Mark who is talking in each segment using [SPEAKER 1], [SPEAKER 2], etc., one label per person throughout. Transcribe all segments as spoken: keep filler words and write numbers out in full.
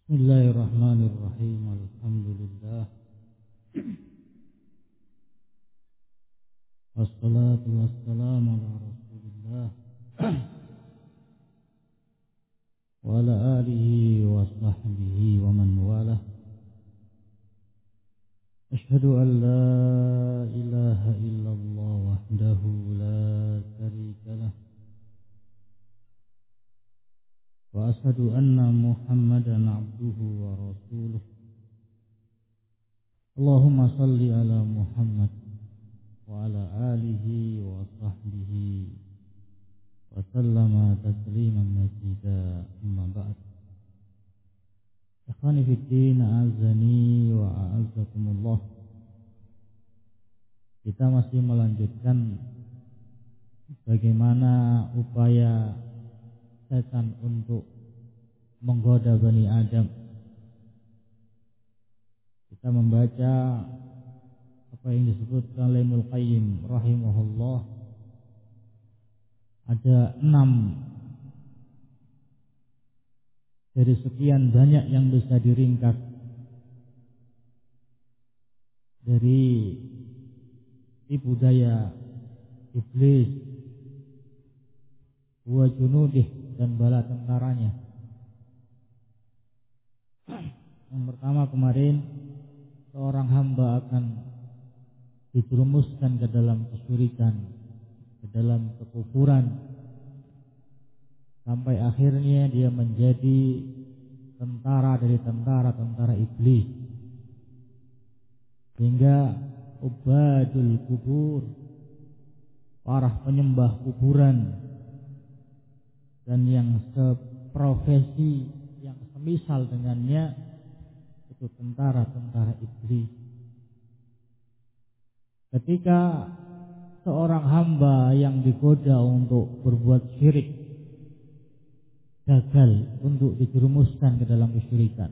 [SPEAKER 1] Bismillahirrahmanirrahim. Alhamdulillah. Wassalatu wassalamu ala Rasulillah wa ala alihi wa sahbihi wa man walah. Asyhadu an la ilaha illallah wahdahu la syarika lah. Wa asyhadu anna Muhammadan abduhu wa rasuluh. Allahumma salli ala Muhammad wa ala alihi wa sahbihi wa sallama tasliman mazida, amma ba'd. Ikhwani fid din, a'azzani wa a'azzakumullah. Kita masih melanjutkan bagaimana upaya setan untuk menggoda Bani Adam. Kita membaca apa yang disebutkan oleh Ibnul Qayyim rahimahullah. Ada enam dari sekian banyak yang bisa diringkas dari tipu daya iblis wa junudih dan bala tentaranya. Yang pertama kemarin, seorang hamba akan dijerumuskan ke dalam kesyirikan, ke dalam kekufuran, sampai akhirnya dia menjadi tentara dari tentara-tentara iblis, sehingga ubadul kubur, para penyembah kuburan, dan yang seprofesi, yang semisal dengannya, itu tentara-tentara iblis. Ketika seorang hamba yang digoda untuk berbuat syirik gagal untuk dijerumuskan ke dalam kesyirikan,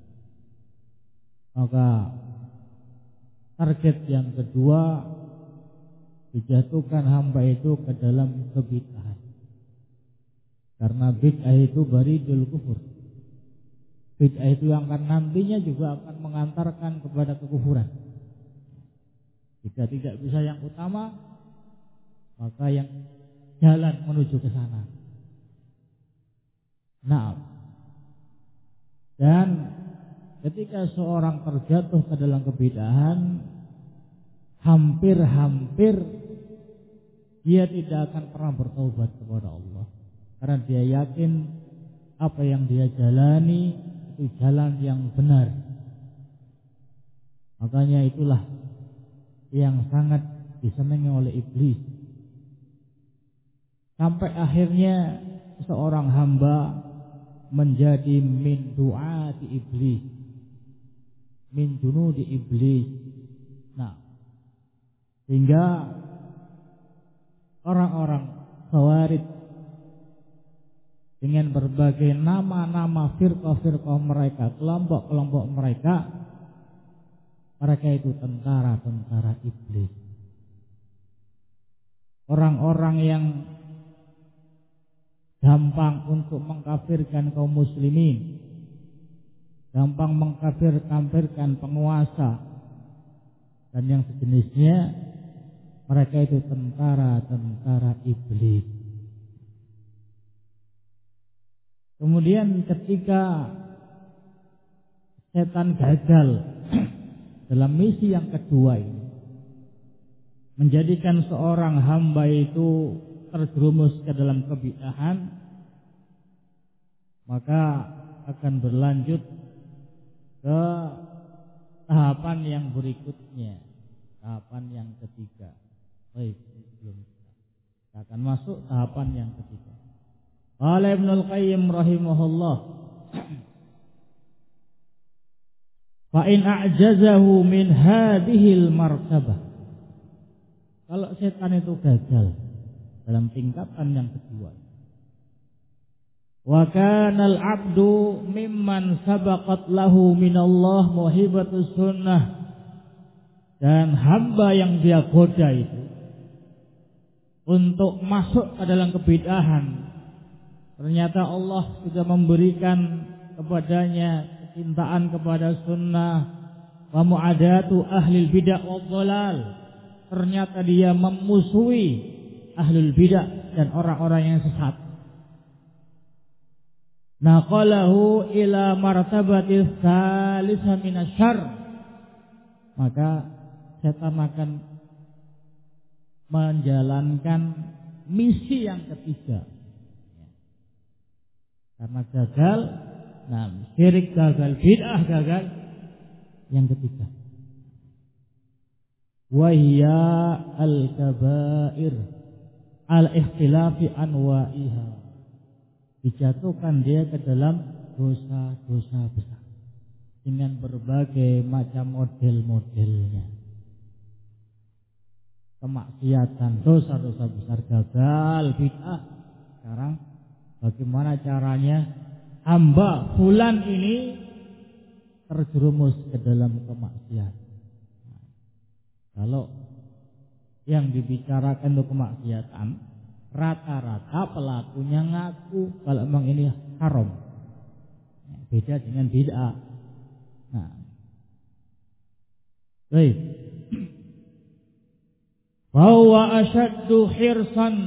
[SPEAKER 1] maka target yang kedua, dijatuhkan hamba itu ke dalam kebid'ahan. Karena bid'ah itu baridul kufur. Bid'ah itu yang akan nantinya juga akan mengantarkan kepada kekufuran. Jika tidak bisa yang utama, maka yang jalan menuju ke sana. Nah, dan ketika seorang terjatuh ke dalam kebid'ahan, hampir-hampir dia tidak akan pernah bertaubat kepada Allah. Karena dia yakin apa yang dia jalani itu jalan yang benar. Makanya itulah yang sangat disenangi oleh iblis. Sampai akhirnya seorang hamba menjadi min du'ati iblis, min junudi iblis. Nah, sehingga orang-orang khawarij dengan berbagai nama-nama firqah-firqah mereka, kelompok-kelompok mereka, mereka itu tentara-tentara iblis. Orang-orang yang gampang untuk mengkafirkan kaum muslimin, gampang mengkafir-kafirkan penguasa dan yang sejenisnya, mereka itu tentara-tentara iblis. Kemudian ketika setan gagal dalam misi yang kedua ini, menjadikan seorang hamba itu terjerumus ke dalam kebid'ahan, maka akan berlanjut ke tahapan yang berikutnya, tahapan yang ketiga. Baik, belum. Kita akan masuk tahapan yang ketiga. Qala Ibnul Qayyim rahimahullah, fa in a'jazahu min hadhil martabah. Kalau setan itu gagal dalam tingkatan yang kedua, wa kana al-'abdu mimman sabaqat lahu minallah muhibatus sunnah, dan hamba yang dia goda itu untuk masuk ke dalam kebid'ahan, ternyata Allah sudah memberikan kepadanya cintaan kepada sunnah, wa mu'adatu ahlil bid'ah wad dhalal. Ternyata dia memusuhi ahlul bid'ah dan orang-orang yang sesat. Naqalahu ila martabatis salisa minasyarr. Maka setan akan menjalankan misi yang ketiga. Karena gagal, nah syirik gagal, bid'ah gagal, yang ketiga wahya al-kabair al-ikhtilafi anwa'iha, dijatuhkan dia ke dalam dosa-dosa besar dengan berbagai macam model-modelnya. Kemaksiatan, dosa-dosa besar gagal, bid'ah. Sekarang bagaimana caranya hamba fulan ini terjerumus ke dalam kemaksiatan? Kalau yang dibicarakan itu kemaksiatan, rata-rata pelakunya ngaku kalau memang ini haram. Beda dengan bid'ah. Nah, baik. Bahwa asyaddu hirsan,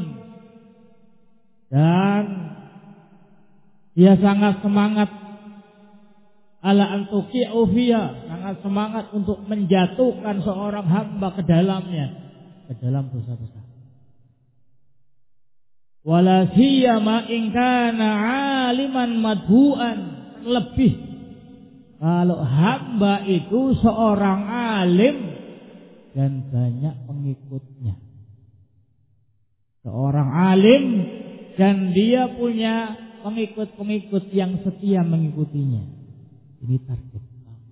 [SPEAKER 1] dan dia sangat semangat ala antuqi'u fiha, sangat semangat untuk menjatuhkan seorang hamba ke dalamnya, ke dalam dosa besar. Wala siyama in kana aliman madhu'an, lebih kalau hamba itu seorang alim dan banyak pengikutnya. Seorang alim dan dia punya pengikut-pengikut yang setia mengikutinya. Ini target pertama.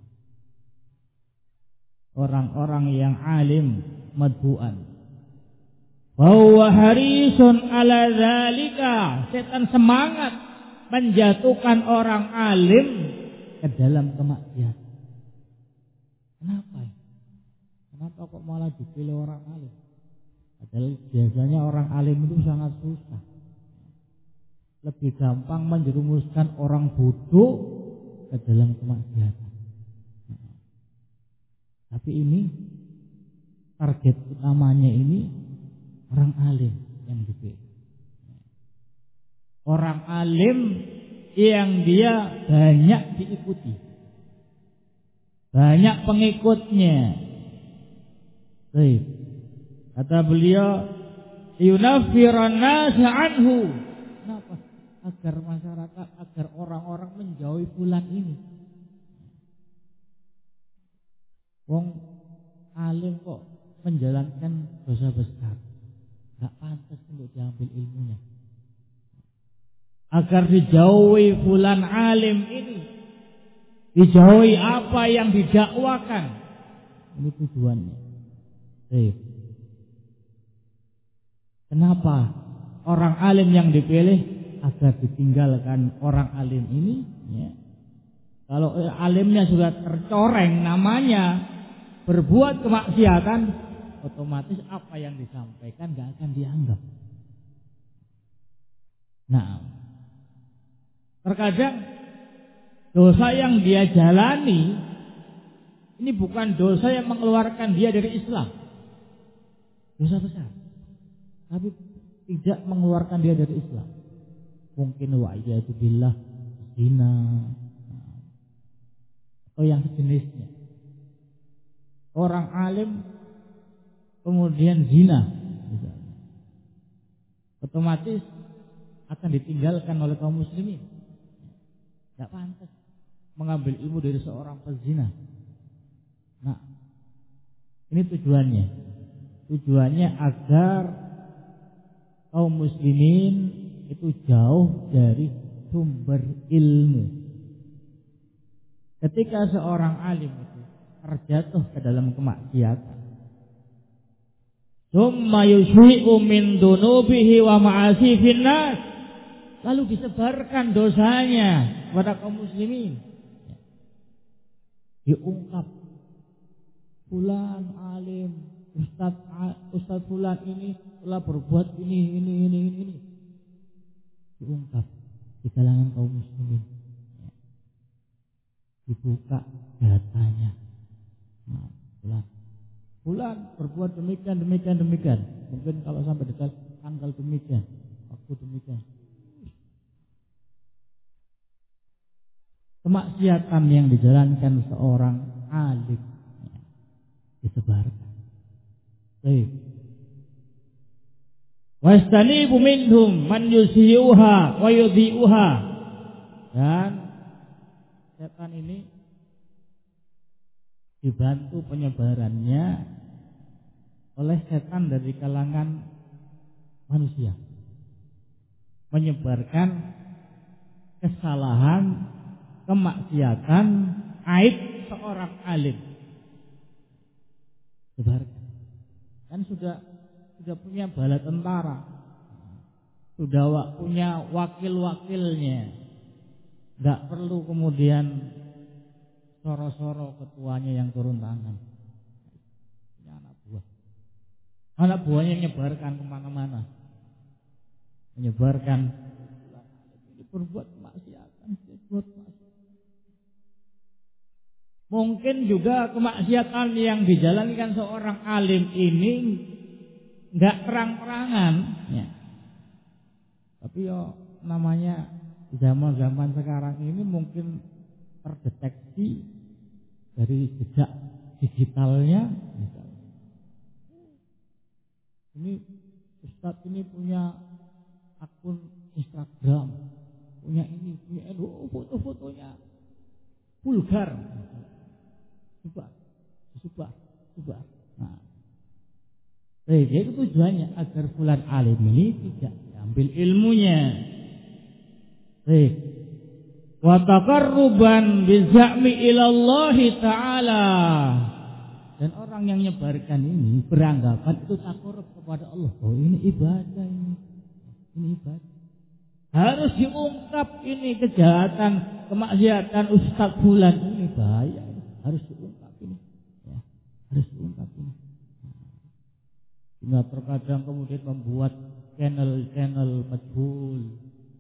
[SPEAKER 1] Orang-orang yang alim madhu'an. Bahwa harisun ala zalika, setan semangat menjatuhkan orang alim ke dalam kemaksiatan. Kenapa? Kenapa kok malah dipilih orang alim? Padahal biasanya orang alim itu sangat susah. Lebih gampang menjerumuskan orang bodoh ke dalam kemaksiatan. Tapi ini target utamanya ini orang alim yang dipilih. Orang alim yang dia banyak diikuti, banyak pengikutnya. Baik. Kata beliau, yunaffiran nas anhu. Kenapa? Agar masyarakat, agar orang-orang menjauhi fulan ini. Wong alim kok menjalankan dosa besar, gak pantas untuk diambil ilmunya. Agar dijauhi fulan alim ini, dijauhi apa yang didakwakan. Ini tujuannya. Baik. Kenapa orang alim yang dipilih? Agar ditinggalkan orang alim ini, ya. Kalau alimnya sudah tercoreng namanya, berbuat kemaksiatan, otomatis apa yang disampaikan gak akan dianggap. Nah, terkadang dosa yang dia jalani ini bukan dosa yang mengeluarkan dia dari Islam, dosa besar, tapi tidak mengeluarkan dia dari Islam. Mungkin wa'iyadu billah, zina atau yang sejenisnya. Orang alim kemudian zina misalnya, otomatis akan ditinggalkan oleh kaum muslimin. Tidak pantas mengambil ilmu dari seorang pezina. Nah, ini tujuannya. Tujuannya agar kaum muslimin itu jauh dari sumber ilmu. Ketika seorang alim itu terjatuh ke dalam kemaksiatan, summa yusyri'u min dunubihi wa ma'asi finnas, lalu disebarkan dosanya kepada kaum muslimin. Diungkap, fulan alim, ustaz ustaz fulan ini telah berbuat ini ini ini ini, ini. Diungkap di kalangan kaum muslimin. dibuka datanya. Nah, bulan, bulan berbuat demikian, demikian, demikian. Mungkin kalau sampai detail tanggal demikian, waktu demikian. Kemaksiatan yang dijalankan seorang alim ya, disebarkan. Baik. Wastanibu minhum man yusiyuha wa yudhi'uha. Dan setan ini dibantu penyebarannya oleh setan dari kalangan manusia, menyebarkan kesalahan, kemaksiatan, aib seorang alim. Sebarkan. Kan sudah sudah punya bala tentara, sudah punya wakil-wakilnya. Enggak perlu kemudian soro-soro ketuanya yang turun tangan. Ini anak buah. Anak buahnya menyebarkan kemana-mana, menyebarkan ini berbuat kemaksiatan, berbuat kemaksiatan. Mungkin juga kemaksiatan yang dijalankan seorang alim ini enggak terang-terangan, ya. Tapi yo namanya zaman-zaman sekarang ini mungkin terdeteksi dari jejak digitalnya. Ini Ustadz ini punya akun Instagram, punya ini, punya itu, oh, foto-fotonya vulgar, sebar, sebar, sebar. Nah, baik, itu tujuannya agar fulan alim ini tidak diambil ilmunya. Baik. Wa taqarruban bizami ilallahi ta'ala. Dan orang yang menyebarkan ini beranggapan itu takarrub kepada Allah. Oh, ini ibadah ini. Ini ibadah. Harus diungkap ini kejahatan, kemaksiatan Ustaz fulan ini bahaya. Harus diungkap ini. Ya, harus diungkap ini. Sehingga terkadang kemudian membuat channel-channel majhul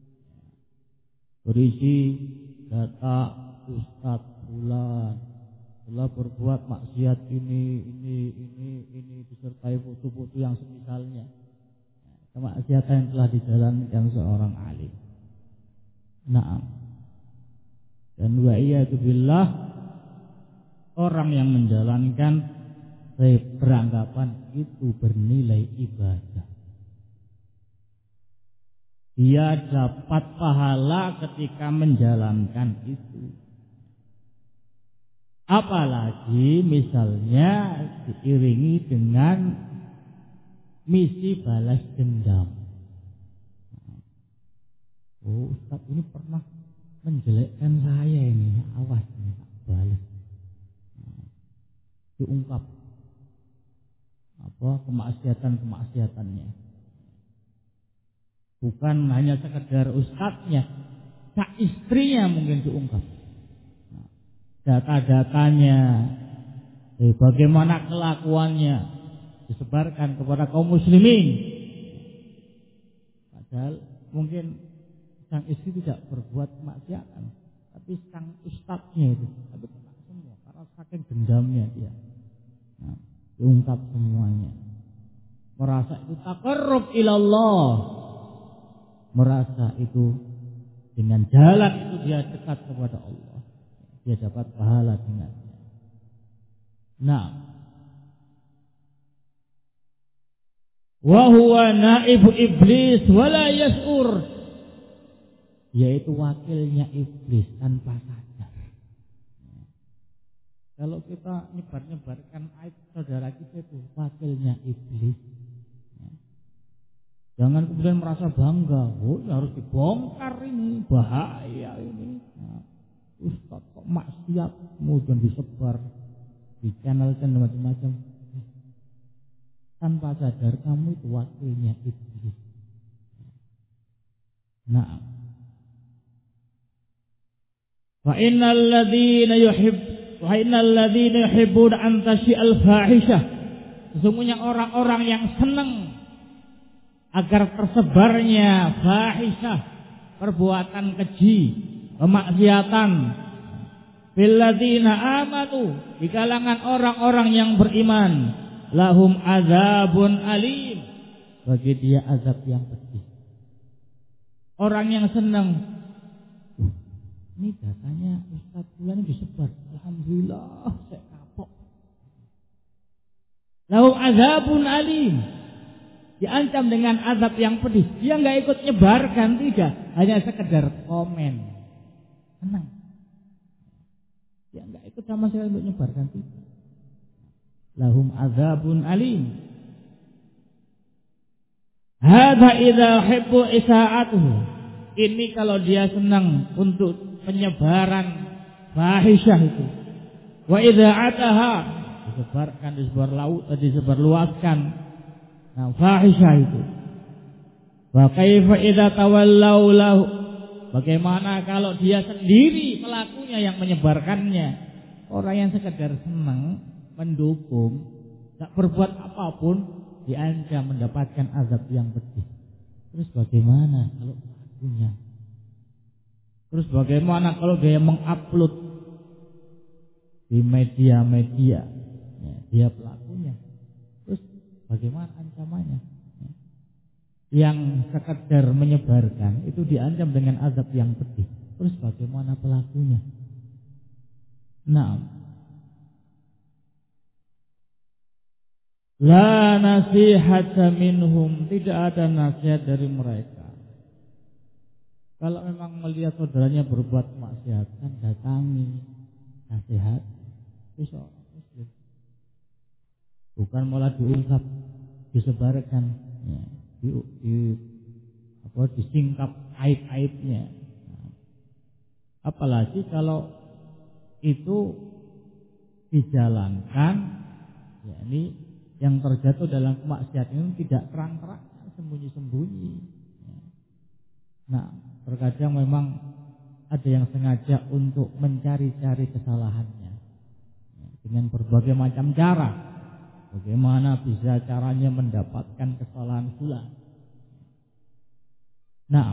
[SPEAKER 1] berisi data Ustaz fulan telah berbuat maksiat ini, ini, ini, ini disertai foto-foto yang semisalnya. Kemaksiatan yang telah dijalankan seorang alim. Naam. Dan wa iyadu billah, orang yang menjalankan beranggapan itu bernilai ibadah. Dia dapat pahala ketika menjalankan itu. Apalagi misalnya diiringi dengan misi balas dendam. Oh, Ustaz ini pernah menjelekkan saya ini, awas ini balas. Diungkap apa kemaksiatan-kemaksiatannya. Bukan hanya sekedar ustadznya, tak istrinya mungkin diungkap. Data-datanya, eh, bagaimana kelakuannya disebarkan kepada kaum muslimin. Padahal mungkin sang istri tidak berbuat kemaksiatan, tapi sang ustadznya itu, tapi kena semua karena saking dendamnya dia. Nah, diungkap semuanya. Merasa itu taqarrub ilallah. Merasa itu dengan jalan itu dia dekat kepada Allah. Dia dapat pahala dengannya. Nah, wa huwa naibu iblis wala yas'ur, yaitu wakilnya iblis tanpa sadar. Kalau kita nyebar-nyebarkan aib saudara kita itu wakilnya iblis. Jangan kemudian merasa bangga, oh harus dibongkar ini, bahaya ini. Nah, Ustaz kok maksiat, kemudian disebar di channel-channel macam-macam. Tanpa sadar kamu itu wakilnya iblis. Nah, wa innal ladzina yuhib wa innal ladzina yuhibbuna an tashi'al fahishah. Sesungguhnya orang-orang yang senang agar tersebarnya fahisyah, perbuatan keji, kemaksiatan, Filladzina amanu, di kalangan orang-orang yang beriman, lahum azabun alim, bagi dia azab yang pedih. Orang yang senang, uh, ini datanya Ustaz bulan disebar, alhamdulillah saya kapok. Lahum azabun alim, diancam dengan azab yang pedih. Dia nggak ikut nyebarkan, tidak, hanya sekedar komen, senang. Dia nggak ikut sama sekali untuk nyebarkan, tidak. Lahum azabun alim. Hadza idza hibbu isaa'atuhu. Ini kalau dia senang untuk penyebaran fahisyah itu. Wa idza ataha, disebarkan, disebar laut, disebarluaskan. Nah, fahisyah itu. Wa kaifa idza tawallau lahu. Bagaimana kalau dia sendiri pelakunya yang menyebarkannya? Orang yang sekedar senang, mendukung, tak berbuat apapun, diancam mendapatkan azab yang pedih. Terus bagaimana kalau pelakunya? Terus bagaimana kalau dia mengupload di media-media, ya, dia pelakunya? Terus bagaimana ancamannya? Yang sekedar menyebarkan itu diancam dengan azab yang pedih. Terus bagaimana pelakunya? Nah, la nasihata minhum, tidak ada nasihat dari mereka. Kalau memang melihat saudaranya berbuat maksiat, kan datangi, nasihat. Itu seorang muslim. Bukan malah diungkap, disebarkan, ya, di, di apa disingkap aib-aibnya. Nah, apalagi kalau itu dijalankan, yakni yang terjatuh dalam kemaksiatan itu tidak terang-terangan, sembunyi-sembunyi. Nah, terkadang memang ada yang sengaja untuk mencari-cari kesalahannya dengan berbagai macam cara. Bagaimana bisa caranya mendapatkan kesalahan fulan. Nah,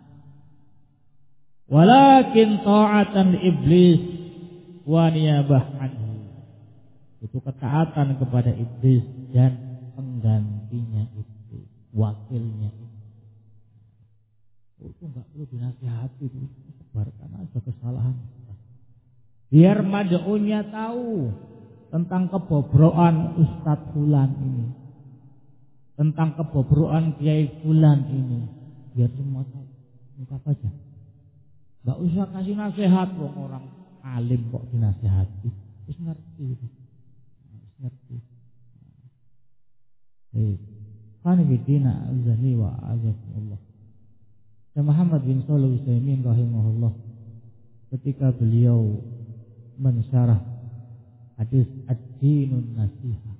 [SPEAKER 1] walakin ta'atan iblis wa niyabah anhu. Itu ketaatan kepada iblis dan penggantinya iblis, wakilnya iblis. Oh, itu enggak perlu dinasihati, itu sebarkan aja kesalahan. Biar mad'unya tahu tentang kebobrokan Ustadz Fulan ini, tentang kebobrokan Kiai Fulan ini, biar semua tahu. Ungkap aja. Enggak usah kasih nasihat, kok orang alim kok dinasihati. Terus ngerti itu. Ngerti. Eh, kan bidina azani wa azakumullah. Syekh Muhammad bin Shalih Al-Utsaimin rahimahullah, ketika beliau mensyarah hadis ad-dinun nasiha,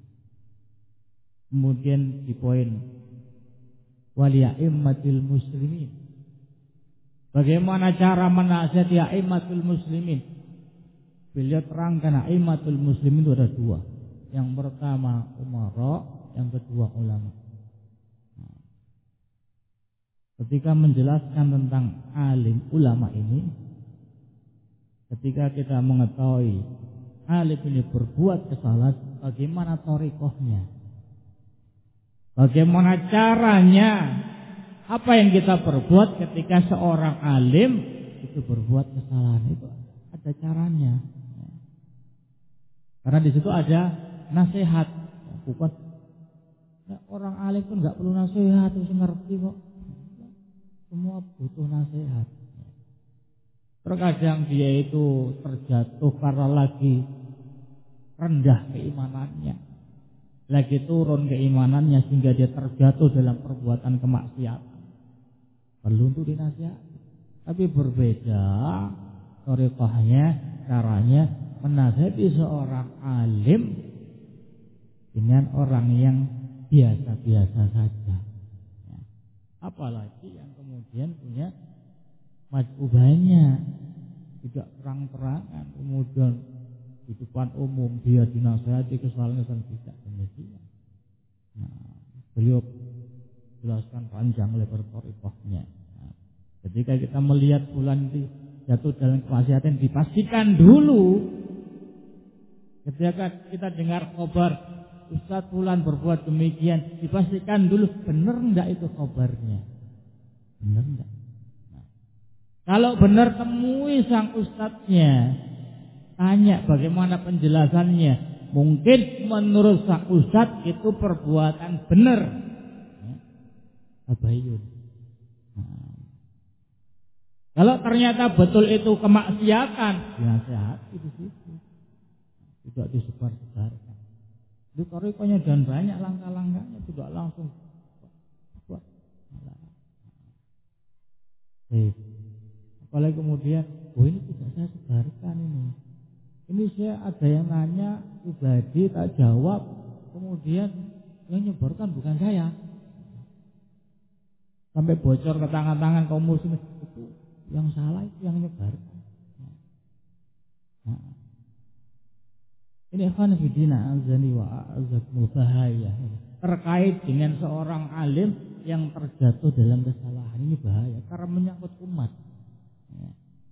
[SPEAKER 1] kemudian di poin waliya'immatil muslimin, bagaimana cara menasihati a'immatul muslimin, beliau terangkan a'immatul muslimin itu ada dua. Yang pertama umara, yang kedua ulama. Nah, ketika menjelaskan tentang alim ulama ini, ketika kita mengetahui alim ini berbuat kesalahan, bagaimana thariqahnya, bagaimana caranya, apa yang kita perbuat ketika seorang alim itu berbuat kesalahan, itu ada caranya. Karena di situ ada nasihat, bukan ya, orang alim pun nggak perlu nasihat, harus ngerti kok. Semua butuh nasihat. Terkadang dia itu terjatuh karena lagi rendah keimanannya, lagi turun keimanannya sehingga dia terjatuh dalam perbuatan kemaksiatan. Perlu untuk dinasihati. Tapi berbeda thariqahnya, caranya menasihati seorang alim dengan orang yang biasa-biasa saja. Ya. Apalagi yang kemudian punya majubahnya, tidak terang-terangan, kemudian di depan umum dia dinasihati kesalahan tidak demikian. Nah, beliau jelaskan panjang lebar thariqahnya. Nah, ketika kita melihat bulan itu jatuh dalam kemaksiatan dipastikan dulu. Ketika kita dengar kabar Ustadz Fulan berbuat demikian, dipastikan dulu benar enggak itu kabarnya, benar enggak. Nah, kalau benar temui sang ustadznya, tanya bagaimana penjelasannya. Mungkin menurut sang ustadz itu perbuatan benar, ya, tabayun. Nah, kalau ternyata betul itu kemaksiatan, ya hati di situ, tidak disebar-sebarkan. Itu torikonya dan banyak langkah-langkahnya, tidak langsung buat. Eh, apalagi kemudian, oh ini tidak saya sebarkan ini. Ini saya ada yang nanya pribadi, tak jawab, kemudian yang nyebarkan bukan saya. Sampai bocor ke tangan-tangan kaum muslimin, itu yang salah itu yang nyebarkan. Nah, ini ikhwan fillah azani wa a'azakumullah, bahaya terkait dengan seorang alim yang terjatuh dalam kesalahan. Ini bahaya karena menyangkut umat. Ya.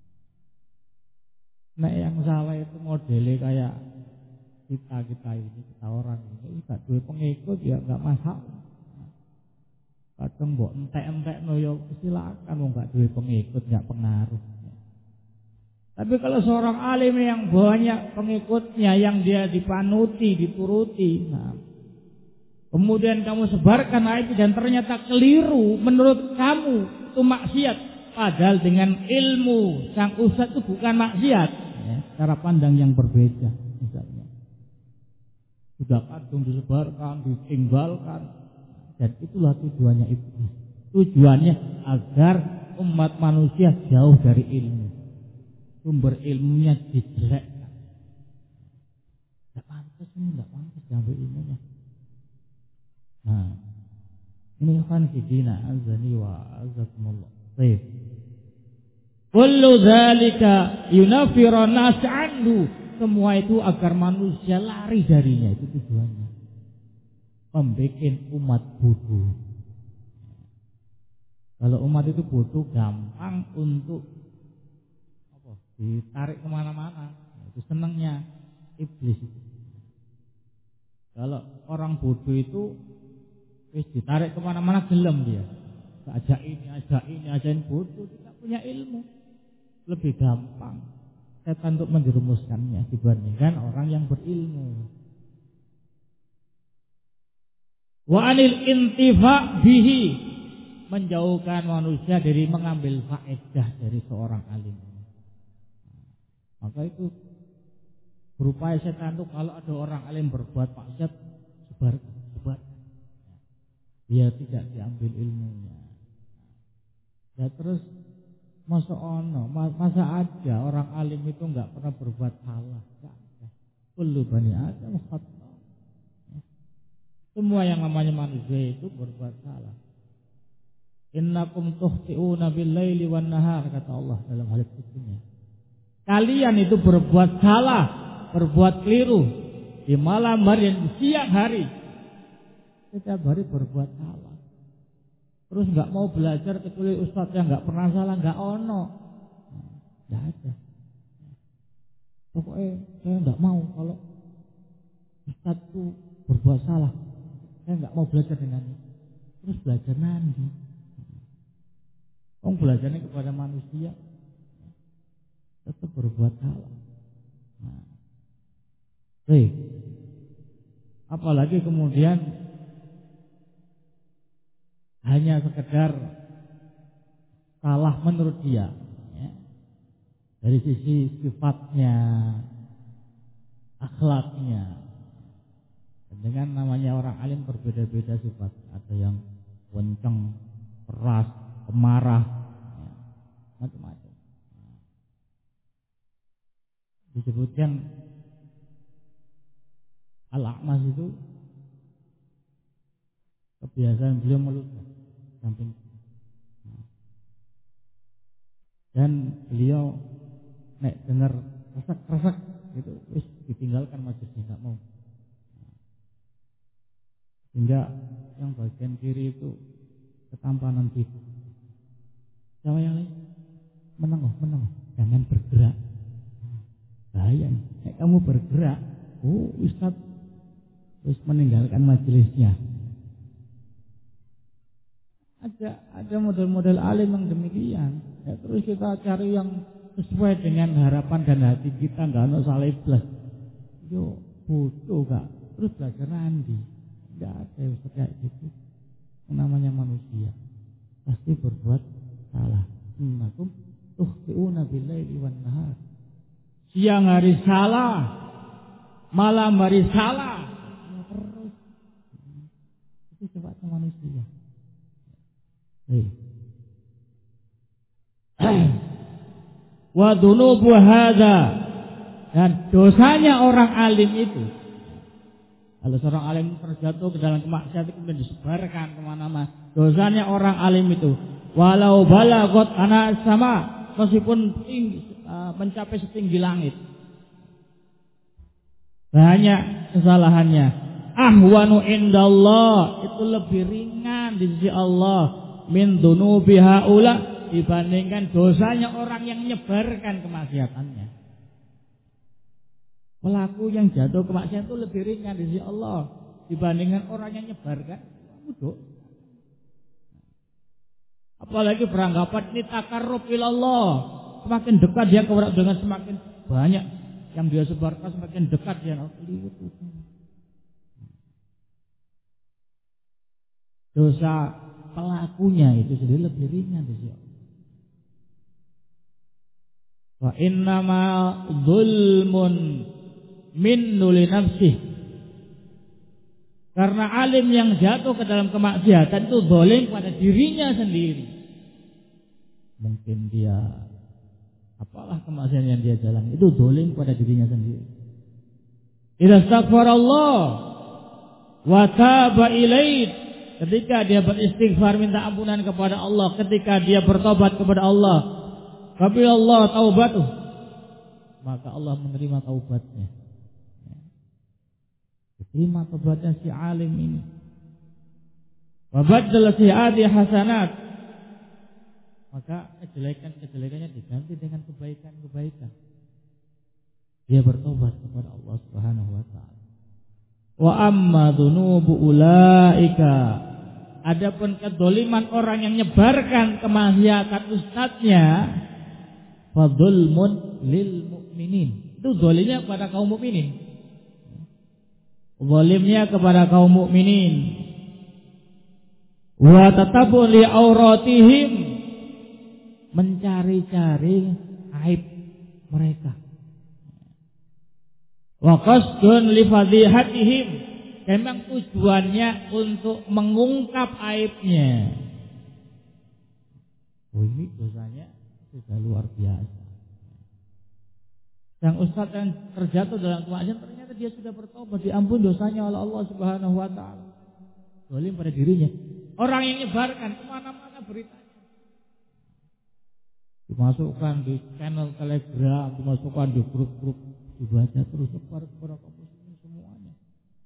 [SPEAKER 1] Nah yang salah itu modelnya kayak kita kita ini, kita orang ini tidak dua pengikut ya nggak masalah. Kadang mbok entek-entek no yo silakan, mau nggak dua pengikut nggak pengaruh. Tapi kalau seorang alim yang banyak pengikutnya, yang dia dipanuti, dituruti, nah, kemudian kamu sebarkan itu dan ternyata keliru menurut kamu, itu maksiat. Padahal dengan ilmu sang ustadz itu bukan maksiat, ya, cara pandang yang berbeda misalnya. Sudah kadung disebarkan, ditinggalkan, dan itulah tujuannya iblis. Tujuannya agar umat manusia jauh dari ilmu. Sumber ilmunya dijelekkan. Tidak pantas ini, tidak pantas diambil ilmunya. Nah, ini kan fidina azani wa azakumullah. Baik. Kullu dzalika yunafiru nas anhu. Semua itu agar manusia lari darinya, itu tujuannya. Membikin umat bodoh. Kalau umat itu bodoh, gampang untuk ditarik kemana-mana, itu senangnya iblis itu. Kalau orang bodoh itu wis ditarik kemana-mana gelem dia, ajak ini, ajak ini, ajakin bodoh, tidak punya ilmu, lebih gampang setan untuk menjerumuskannya dibandingkan orang yang berilmu. Wa anil intifa bihi, menjauhkan manusia dari mengambil faedah dari seorang alim. Maka itu berupaya setan itu kalau ada orang alim berbuat maksiat, sebarkan, sebarkan. Dia tidak diambil ilmunya. Ya terus masa ono, masa ada orang alim itu enggak pernah berbuat salah. Kullu bani Adam khata'. Semua yang namanya manusia itu berbuat salah. Innakum tukhti'una bil-laili wan-nahar, kata Allah dalam hadits qudsi. Kalian itu berbuat salah, berbuat keliru di malam hari dan siang hari. Setiap hari berbuat salah. Terus nggak mau belajar kecuali ustadz yang nggak pernah salah, nggak ono, nggak ada. Pokoknya saya nggak mau kalau ustadz itu berbuat salah, saya nggak mau belajar dengannya. Terus belajar nanti. Orang belajarnya kepada manusia, tetap berbuat salah. Nah, baik. Apalagi kemudian hanya sekedar salah menurut dia, ya, dari sisi sifatnya, akhlaknya. Dengan namanya orang alim berbeda-beda sifat. Ada yang kencang, keras, pemarah, ya, macam-macam. Disebutkan Al-A'mas itu kebiasaan beliau meludah samping, dan beliau nek dengar resek-resek gitu, wis ditinggalkan majelisnya, nggak mau. Hingga yang bagian kiri itu ketampanan gitu. Siapa yang lain? Menang, oh, menang. jangan bergerak. Bahaya. Nek kamu bergerak, oh Ustaz terus meninggalkan majelisnya. Ada ada model-model alim yang demikian. Ya, terus kita cari yang sesuai dengan harapan dan hati kita, nggak ada salah iblis. Yo butuh kak. Terus belajar nanti. Nggak ada yang kayak gitu. Yang namanya manusia pasti berbuat salah. Innakum tukhti'una bil-laili wan-nahar. Siang hari salah, malam hari salah. Ya, terus. Itu sifatnya manusia. Hei. Wa dunubu hadza, dan dosanya orang alim itu. Kalau seorang alim terjatuh ke dalam kemaksiatan kemudian disebarkan kemana-mana, dosanya orang alim itu walau balagot anak sama, meskipun tinggi, uh, mencapai setinggi langit, banyak kesalahannya. Ahwanu indallah, itu lebih ringan di sisi Allah min dunubi haula, dibandingkan dosanya orang yang menyebarkan kemaksiatannya. Pelaku yang jatuh kemaksiatan itu lebih ringan di sisi Allah dibandingkan orang yang menyebarkan. Apalagi beranggapan ini takarrub ilallah, semakin dekat dia kepada dengan semakin banyak yang dia sebarkan, semakin dekat dia. Dosa pelakunya itu sendiri lebih ringan di sisi Allah. Wa innama zulmun minnu li nafsih, karena alim yang jatuh ke dalam kemaksiatan itu zalim pada dirinya sendiri. Mungkin dia apalah kemaksiatan yang dia jalani itu zalim pada dirinya sendiri. Idza astaghfarallah wa taba ilaih, ketika dia beristighfar minta ampunan kepada Allah, ketika dia bertobat kepada Allah, qabilallah taubatuh, maka Allah menerima taubatnya. Diterima taubatnya si alim ini. Wa baddala sayyi'ati hasanat, maka kejelekan-kejelekannya diganti dengan kebaikan-kebaikan. Dia bertobat kepada Allah Subhanahu wa taala. Wa amma dzunubu ulaika, adapun kedzaliman orang yang menyebarkan kemaksiatan ustadznya, fadzulmun lil mukminin, itu zalimnya kepada kaum mukminin. Zalimnya kepada kaum mukminin. Wa tatabu li auratihim, mencari-cari aib mereka. Wa qasdun li fadhihatihim, memang tujuannya untuk mengungkap aibnya. Oh, ini dosanya sudah luar biasa. Yang ustaz yang terjatuh dalam kemaksiatan ternyata dia sudah bertobat, diampuni dosanya oleh Allah Subhanahu wa taala. Zalim pada dirinya. Orang yang nyebarkan kemana-mana beritanya, dimasukkan di channel Telegram, dimasukkan di grup-grup, dibaca terus sebar kepada kaum muslimin semuanya.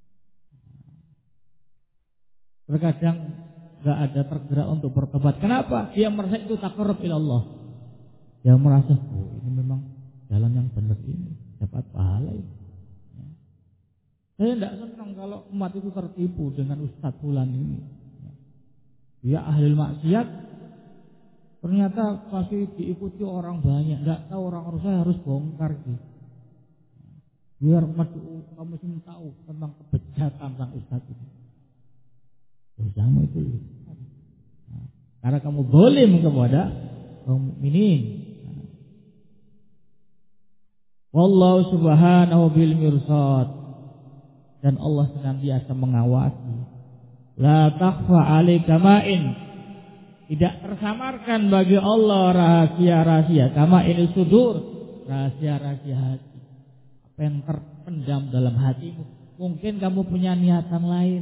[SPEAKER 1] Terkadang enggak ada tergerak untuk bertobat. Kenapa? Dia merasa itu taqarrub ila Allah. Dia merasa, oh ini memang jalan yang benar ini, dapat pahala ini. Ya. Saya tidak senang kalau umat itu tertipu dengan Ustadz Fulan ini. Ya. Dia ahli maksiat, ternyata pasti diikuti orang banyak. Tidak tahu orang-orang, saya harus bongkar gitu. Biar kamu sini tahu tentang kebejatan sang Ustadz itu. Dosamu itu lebih. Nah, karena kamu zalim kepada kaum mukminin. Wallahu subhanahu bil mirsad, dan Allah senantiasa mengawasi. La takhfa alaika ma'in, tidak tersamarkan bagi Allah rahasia-rahasia. Kama ini sudur, rahasia-rahasia hati. Apa yang terpendam dalam hatimu, mungkin kamu punya niatan lain,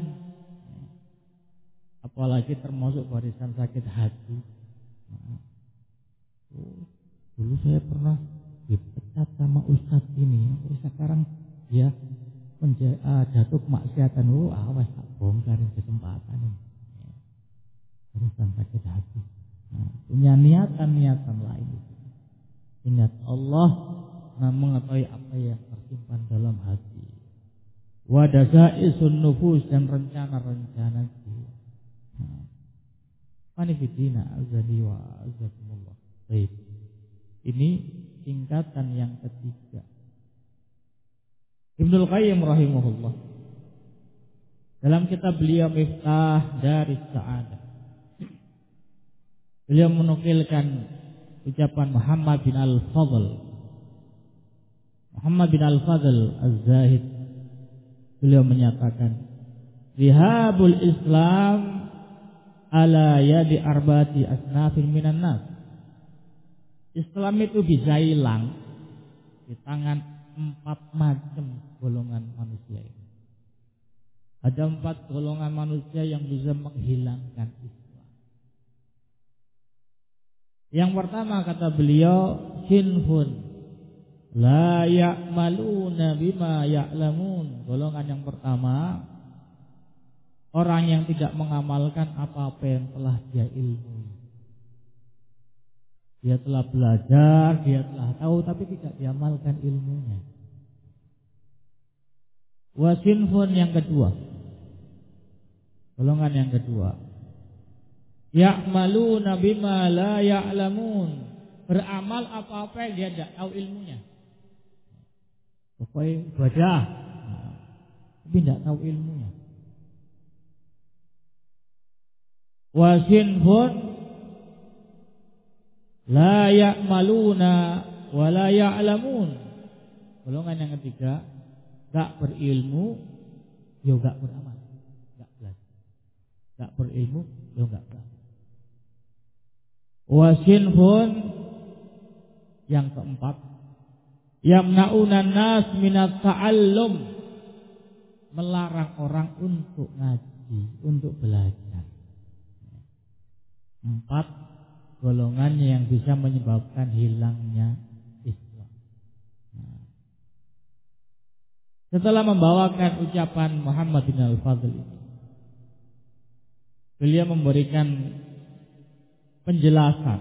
[SPEAKER 1] apalagi termasuk barisan sakit hati. Nah, oh, dulu saya pernah dipecat sama ustadz ini, sekarang dia menja- uh, jatuh kemaksiatan. Oh, awas tak bongkarin kesempatan ini. Ya. Urusan sakit hati. Nah, punya niatan-niatan lain. Ingat Allah Maha mengetahui apa yang tersimpan dalam hati. Wa dasaisun nufus dan rencana-rencana jiwa. Panifidina azali wa azakumullah. Baik. Ini tingkatan yang ketiga. Ibnul Qayyim rahimahullah dalam kitab beliau Miftah Daris Sa'adah, beliau menukilkan ucapan Muhammad bin Al-Fadl Muhammad bin Al-Fadl Az-Zahid. Beliau menyatakan, Zihabul Islam ala yadi arba'ati asnafin minan nas. Islam itu bisa hilang di tangan empat macam golongan manusia ini. Ada empat golongan manusia yang bisa menghilangkan Islam. Yang pertama kata beliau, sinfun la ya'maluna bima ya'lamun. Golongan yang pertama, orang yang tidak mengamalkan apa-apa yang telah dia ilmui. Dia telah belajar, dia telah tahu, tapi tidak diamalkan ilmunya. Wasinfun yang kedua, golongan yang kedua, ya'maluna bima la ya'lamun. Beramal apa-apa yang dia tidak tahu ilmunya. Pokoknya ibadah, tapi tidak tahu ilmunya. Wasinfun la ya'maluna wa la ya'lamun. Golongan yang ketiga, gak berilmu, ya gak beramal, gak belajar. Gak berilmu, ya gak beramal. Wasinfun yang keempat, yamna'una nas minat ta'allum, melarang orang untuk ngaji, untuk belajar. Empat golongan yang bisa menyebabkan hilangnya Islam. Nah, setelah membawakan ucapan Muhammad bin Al-Fadl ini, beliau memberikan penjelasan.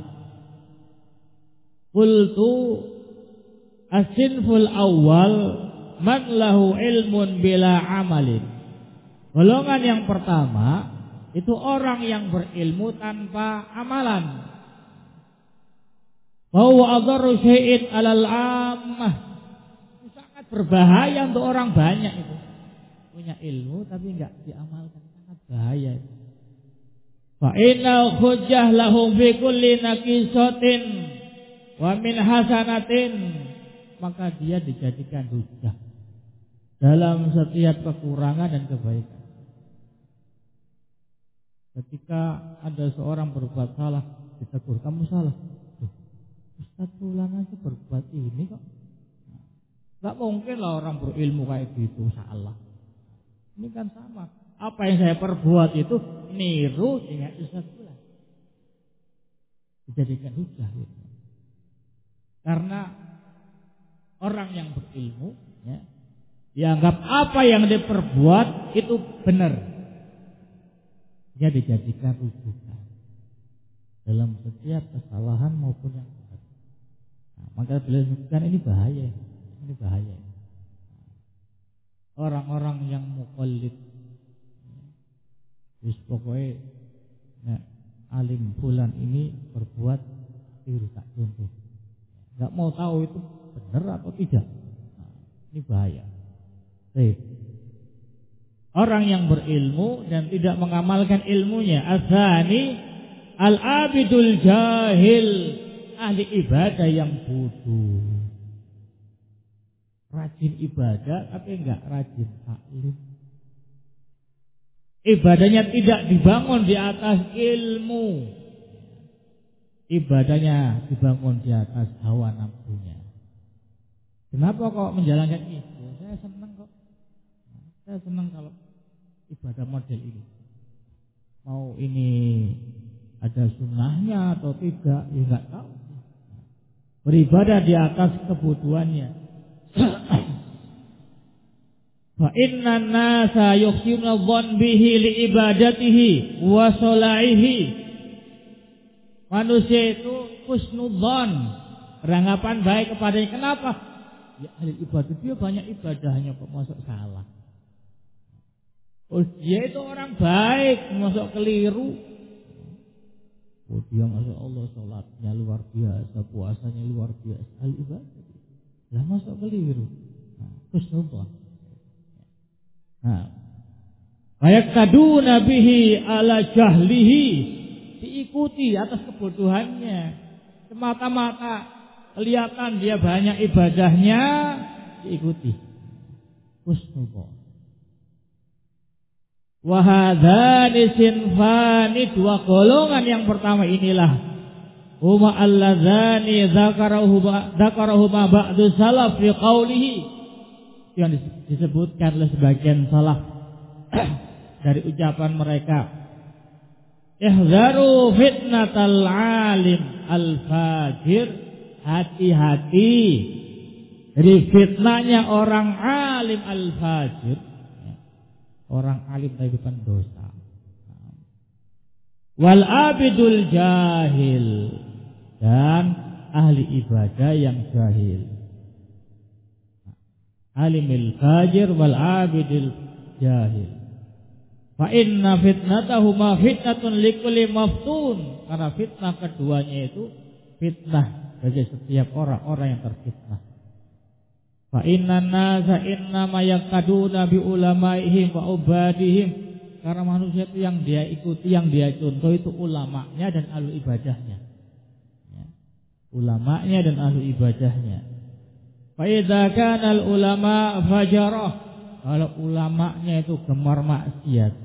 [SPEAKER 1] Qultu as-sinful awal man lahu ilmun bila amalin. Golongan yang pertama itu orang yang berilmu tanpa amalan. Bahwa adharu syai'in 'alal 'ammah. Sangat berbahaya untuk orang banyak itu. Punya ilmu tapi enggak diamalkan, sangat bahaya. Fa inna hujjah lahum fi kulli naqisatin wa min hasanatin, maka dia dijadikan hujjah dalam setiap kekurangan dan kebaikan. Ketika ada seorang berbuat salah, ditegur, kamu salah. Duh, Ustaz pulang aja berbuat ini kok. Gak mungkin lah orang berilmu kayak gitu salah. Ini kan sama. Apa yang saya perbuat itu niru dengan Ustaz pulang. Dijadikan hujjah gitu. Karena orang yang berilmu ya, dianggap apa yang dia perbuat itu benar. Dia dijadikan rujukan dalam setiap kesalahan maupun yang benar. Nah, maka beliau sebutkan ini bahaya, ini bahaya. Orang-orang yang muqallid, wis pokoknya nah, alim fulan ini berbuat tiru tak contoh, nggak mau tahu itu benar atau tidak. Nah, ini bahaya. Baik. Orang yang berilmu dan tidak mengamalkan ilmunya. Asani al-abidul jahil, ahli ibadah yang bodoh. Rajin ibadah tapi enggak rajin taklim. Ibadahnya tidak dibangun di atas ilmu. Ibadahnya dibangun di atas hawa nafsunya. Kenapa kok menjalankan itu? Saya senang kok. Saya senang kalau ibadah model ini. Mau ini ada sunnahnya atau tidak, ya enggak tahu. Beribadah di atas kebutuhannya. Fa inna nasa yuhsinu dzan bihi li ibadatihi wa salaihi. Manusia itu husnudzan beranggapan baik kepadanya. Kenapa? Ya ahli ibadah, dia banyak ibadahnya kok masuk salah. Oh dia itu orang baik, masuk keliru. Oh dia masuk Allah sholatnya luar biasa, puasanya luar biasa, ahli ibadah. Lah masuk keliru. Nah, husnuzon. Nah, fayaktaduna bihi ala jahlihi, diikuti atas kebodohannya. Semata-mata kelihatan dia banyak ibadahnya, diikuti. Husnuzon. Wa hadzani sinfani, dua golongan yang pertama inilah huma alladzani dzakarahuma dzakarahuma ba'du salaf fi qaulihi, yang disebutkan oleh sebagian salaf dari ucapan mereka, ihzaru fitnatal alim al fajir, hati-hati dari fitnahnya orang alim al fajir, orang alim tapi pendosa, wal abidul jahil, dan ahli ibadah yang jahil. Alimil fajir wal abidil jahil. Fa inna fitnatahuma fitnatun likulli maftun, karena fitnah keduanya itu fitnah bagi setiap orang-orang yang terfitnah. Fa inna nasa innama yaqaduna bi ulamaihim wa ubadihim, karena manusia itu yang dia ikuti, yang dia contoh itu ulamanya dan ahli ibadahnya, ya. Ulamanya dan ahli ibadahnya. Fa idza kana al ulama fajarah, kalau ulamanya itu gemar maksiat,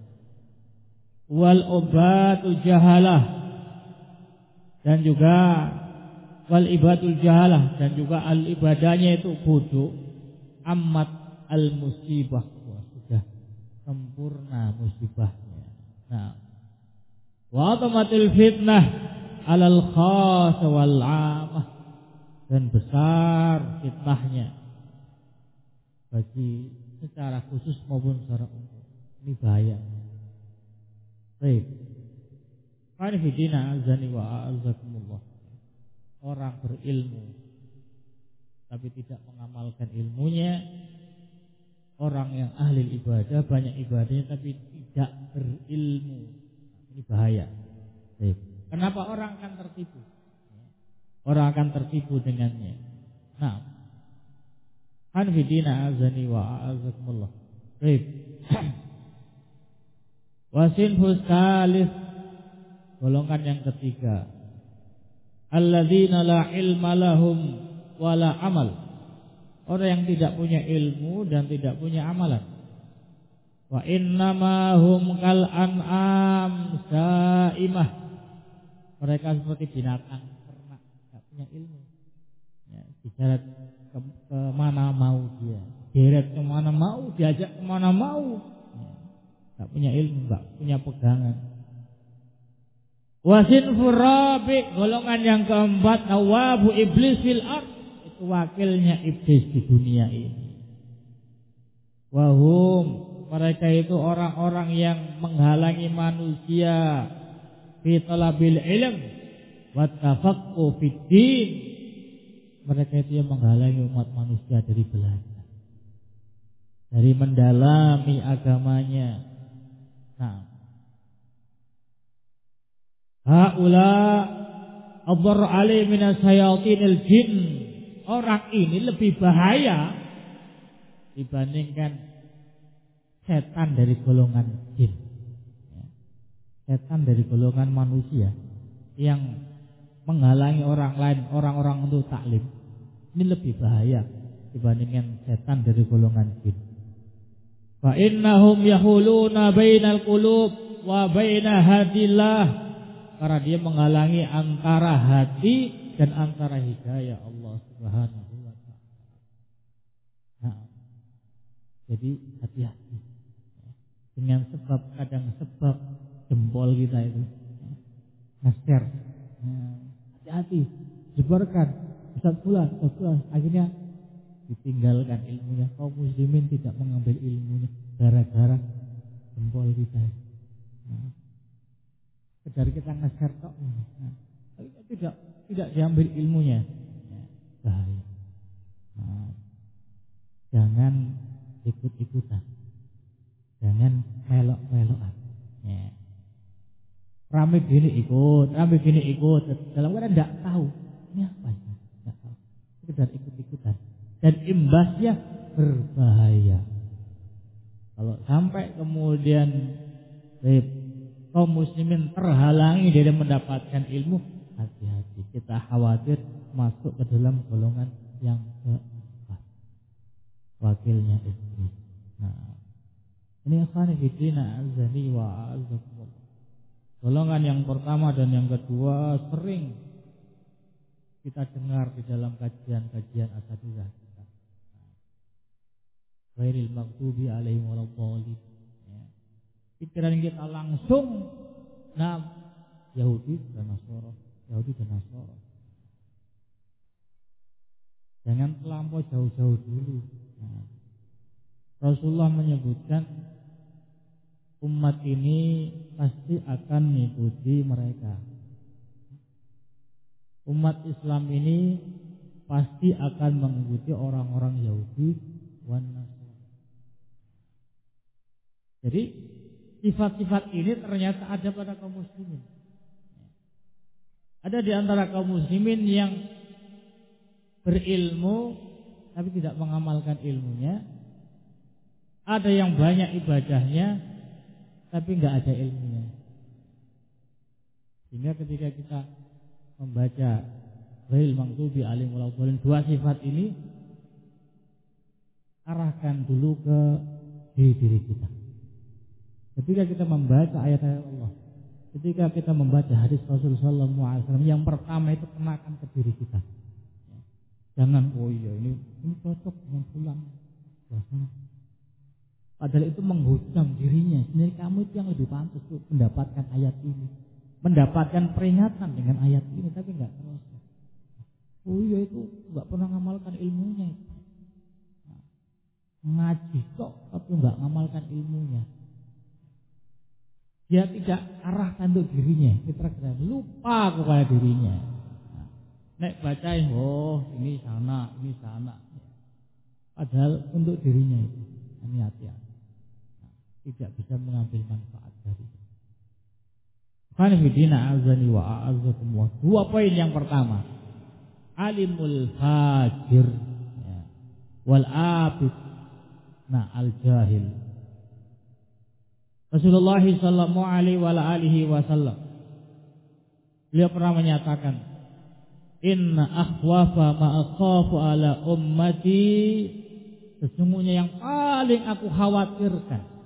[SPEAKER 1] wal ubatu jahalah, dan juga wal ibadul jahalah, dan juga al ibadahnya itu bodoh, amat al musibah, wah sudah sempurna musibahnya. Nah, wa atamatil fitnah alal khas wal amah, dan besar fitnahnya bagi secara khusus maupun secara umum. Ini bahaya. Baik. Qarifidina azani wa a'azakumullah. Orang berilmu tapi tidak mengamalkan ilmunya, orang yang ahli ibadah, banyak ibadahnya tapi tidak berilmu. Ini bahaya. Baik. Kenapa orang akan tertipu? Orang akan tertipu dengannya. Nah, Hanfidina azani wa a'azakumullah. Baik. Wasinfus salis, golongan yang ketiga, alladzina la ilma lahum wala amal, orang yang tidak punya ilmu dan tidak punya amalan. Wa innama hum kal an'am saimah, mereka seperti binatang ternak, tidak punya ilmu, ya, diseret ke, ke mana mau dia, deret kemana mau, diajak kemana mau, ya, tidak punya ilmu, tidak punya pegangan. Wasin furabi, golongan yang keempat, nawabu iblis fil ard, itu wakilnya iblis di dunia ini. Wahum, mereka itu orang-orang yang menghalangi manusia fi talabil ilm wa tafaqquh fid din. Mereka itu yang menghalangi umat manusia dari belajar, dari mendalami agamanya. Nah, haula adhar alai minas sayatinil jin, orang ini lebih bahaya dibandingkan setan dari golongan jin, ya. Setan dari golongan manusia yang menghalangi orang lain, orang-orang untuk taklim, ini lebih bahaya dibandingkan setan dari golongan jin. Fa innahum yahuluna bainal qulub wa baina hadillah, karena dia menghalangi antara hati dan antara hidayah Allah Subhanahu wa ta'ala. Nah, jadi hati-hati dengan sebab, kadang sebab jempol kita itu nge-share, hati-hati, sebarkan Ustaz Fulan, Ustaz Fulan, akhirnya ditinggalkan ilmunya. Kaum muslimin tidak mengambil ilmunya gara-gara jempol kita. Nah, dari kita nge-share tok, nah, tidak tidak diambil ilmunya. bahaya. Nah, jangan ikut-ikutan, jangan melok-melokan. Ya. Rame gini ikut, rame gini ikut, dalam keadaan tidak tahu ini apa ya, tidak tahu, sekedar ikut-ikutan, dan imbasnya berbahaya. Kalau sampai kemudian eh, kaum muslimin terhalangi dari mendapatkan ilmu, hati-hati, kita khawatir masuk ke dalam golongan yang keempat, wakilnya iblis. Nah, ini akan fitnah azani wa azakumullah. Golongan yang pertama dan yang kedua sering kita dengar di dalam kajian-kajian asatizah kita. Ghairil maghdubi alaihim waladdallin. Pikiran kita langsung nah Yahudi dan Nasara, Yahudi dan Nasara. Jangan terlampau jauh-jauh dulu. Nah, Rasulullah menyebutkan umat ini pasti akan mengikuti mereka. Umat Islam ini pasti akan mengikuti orang-orang Yahudi wan Nasrani. Jadi sifat-sifat ini ternyata ada pada kaum muslimin. Ada di antara kaum muslimin yang berilmu tapi tidak mengamalkan ilmunya. Ada yang banyak ibadahnya tapi enggak ada ilmunya. Sehingga ketika kita membaca ghairil maghdubi alaihim waladdallin, dua sifat ini arahkan dulu ke diri, diri kita. Ketika kita membaca ayat-ayat Allah, ketika kita membaca hadis Rasulullah sallallahu alaihi wasallam, yang pertama itu kenakan ke diri kita. Jangan oh iya ini ini cocok dengan pulang. Padahal itu menghujam dirinya. Sebenarnya kamu itu yang lebih pantas untuk mendapatkan ayat ini, mendapatkan peringatan dengan ayat ini, tapi enggak terus. Oh iya itu enggak pernah ngamalkan ilmunya itu. Ngaji kok tapi enggak ngamalkan ilmunya. Dia tidak arahkan untuk dirinya, kita lupa kepada dirinya. Nek baca oh ini sana, ini sana. Padahal untuk dirinya itu, ini hati-hati. Tidak bisa mengambil manfaat dari itu. Qanifidina azani wa a'azzakumullah. Dua poin yang pertama, alimul fajir ya, wal abid nah al jahil. Rasulullah sallallahu alaihi wasallam beliau pernah menyatakan, inna akhwafa ma akhafu ala ummati, sesungguhnya yang paling aku khawatirkan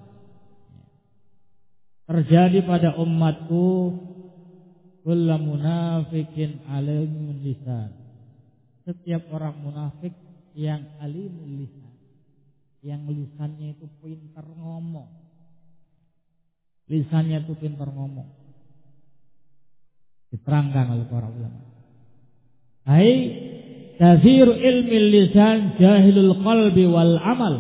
[SPEAKER 1] terjadi pada umatku, kullu munafikin alimul lisan, setiap orang munafik yang alimul lisan, yang lisannya itu pintar ngomong, lisannya itu pintar ngomong. Diterangkan oleh para ulama, hai kathir ilmi lisan jahilul qalbi wal amal.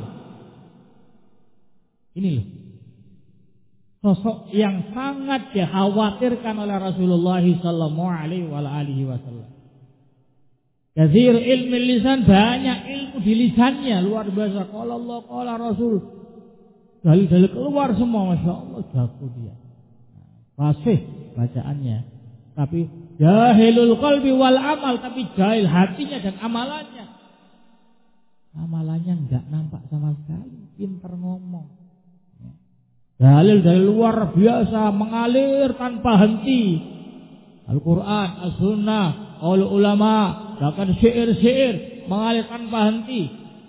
[SPEAKER 1] Ini loh sosok yang sangat dikhawatirkan oleh Rasulullah sallallahu alaihi wasallam. Kathir ilmi lisan, banyak ilmu di lisannya, luar biasa. Qala Allah, qala Rasul, dalil-dalil keluar semua, masya Allah, jago dia, fasih bacaannya. Tapi jahilul qalbi wal amal, tapi jahil hatinya dan amalannya. Amalannya enggak nampak sama sekali, pintar ngomong. Dalil dari luar biasa mengalir tanpa henti. Al-Quran, As-Sunnah, oleh ulama, bahkan syair-syair mengalir tanpa henti.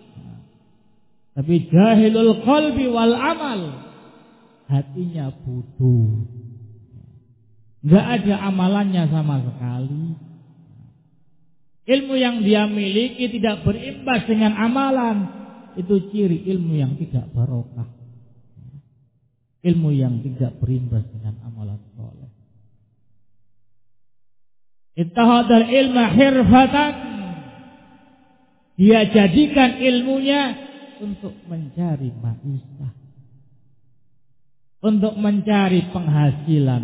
[SPEAKER 1] Tapi jahilul qalbi wal amal, hatinya bodoh, enggak ada amalannya sama sekali. Ilmu yang dia miliki tidak berimbas dengan amalan, itu ciri ilmu yang tidak barokah. Ilmu yang tidak berimbas dengan amalan soleh. Ittahadal ilma hirfatan, dia jadikan ilmunya untuk mencari maisha, untuk mencari penghasilan.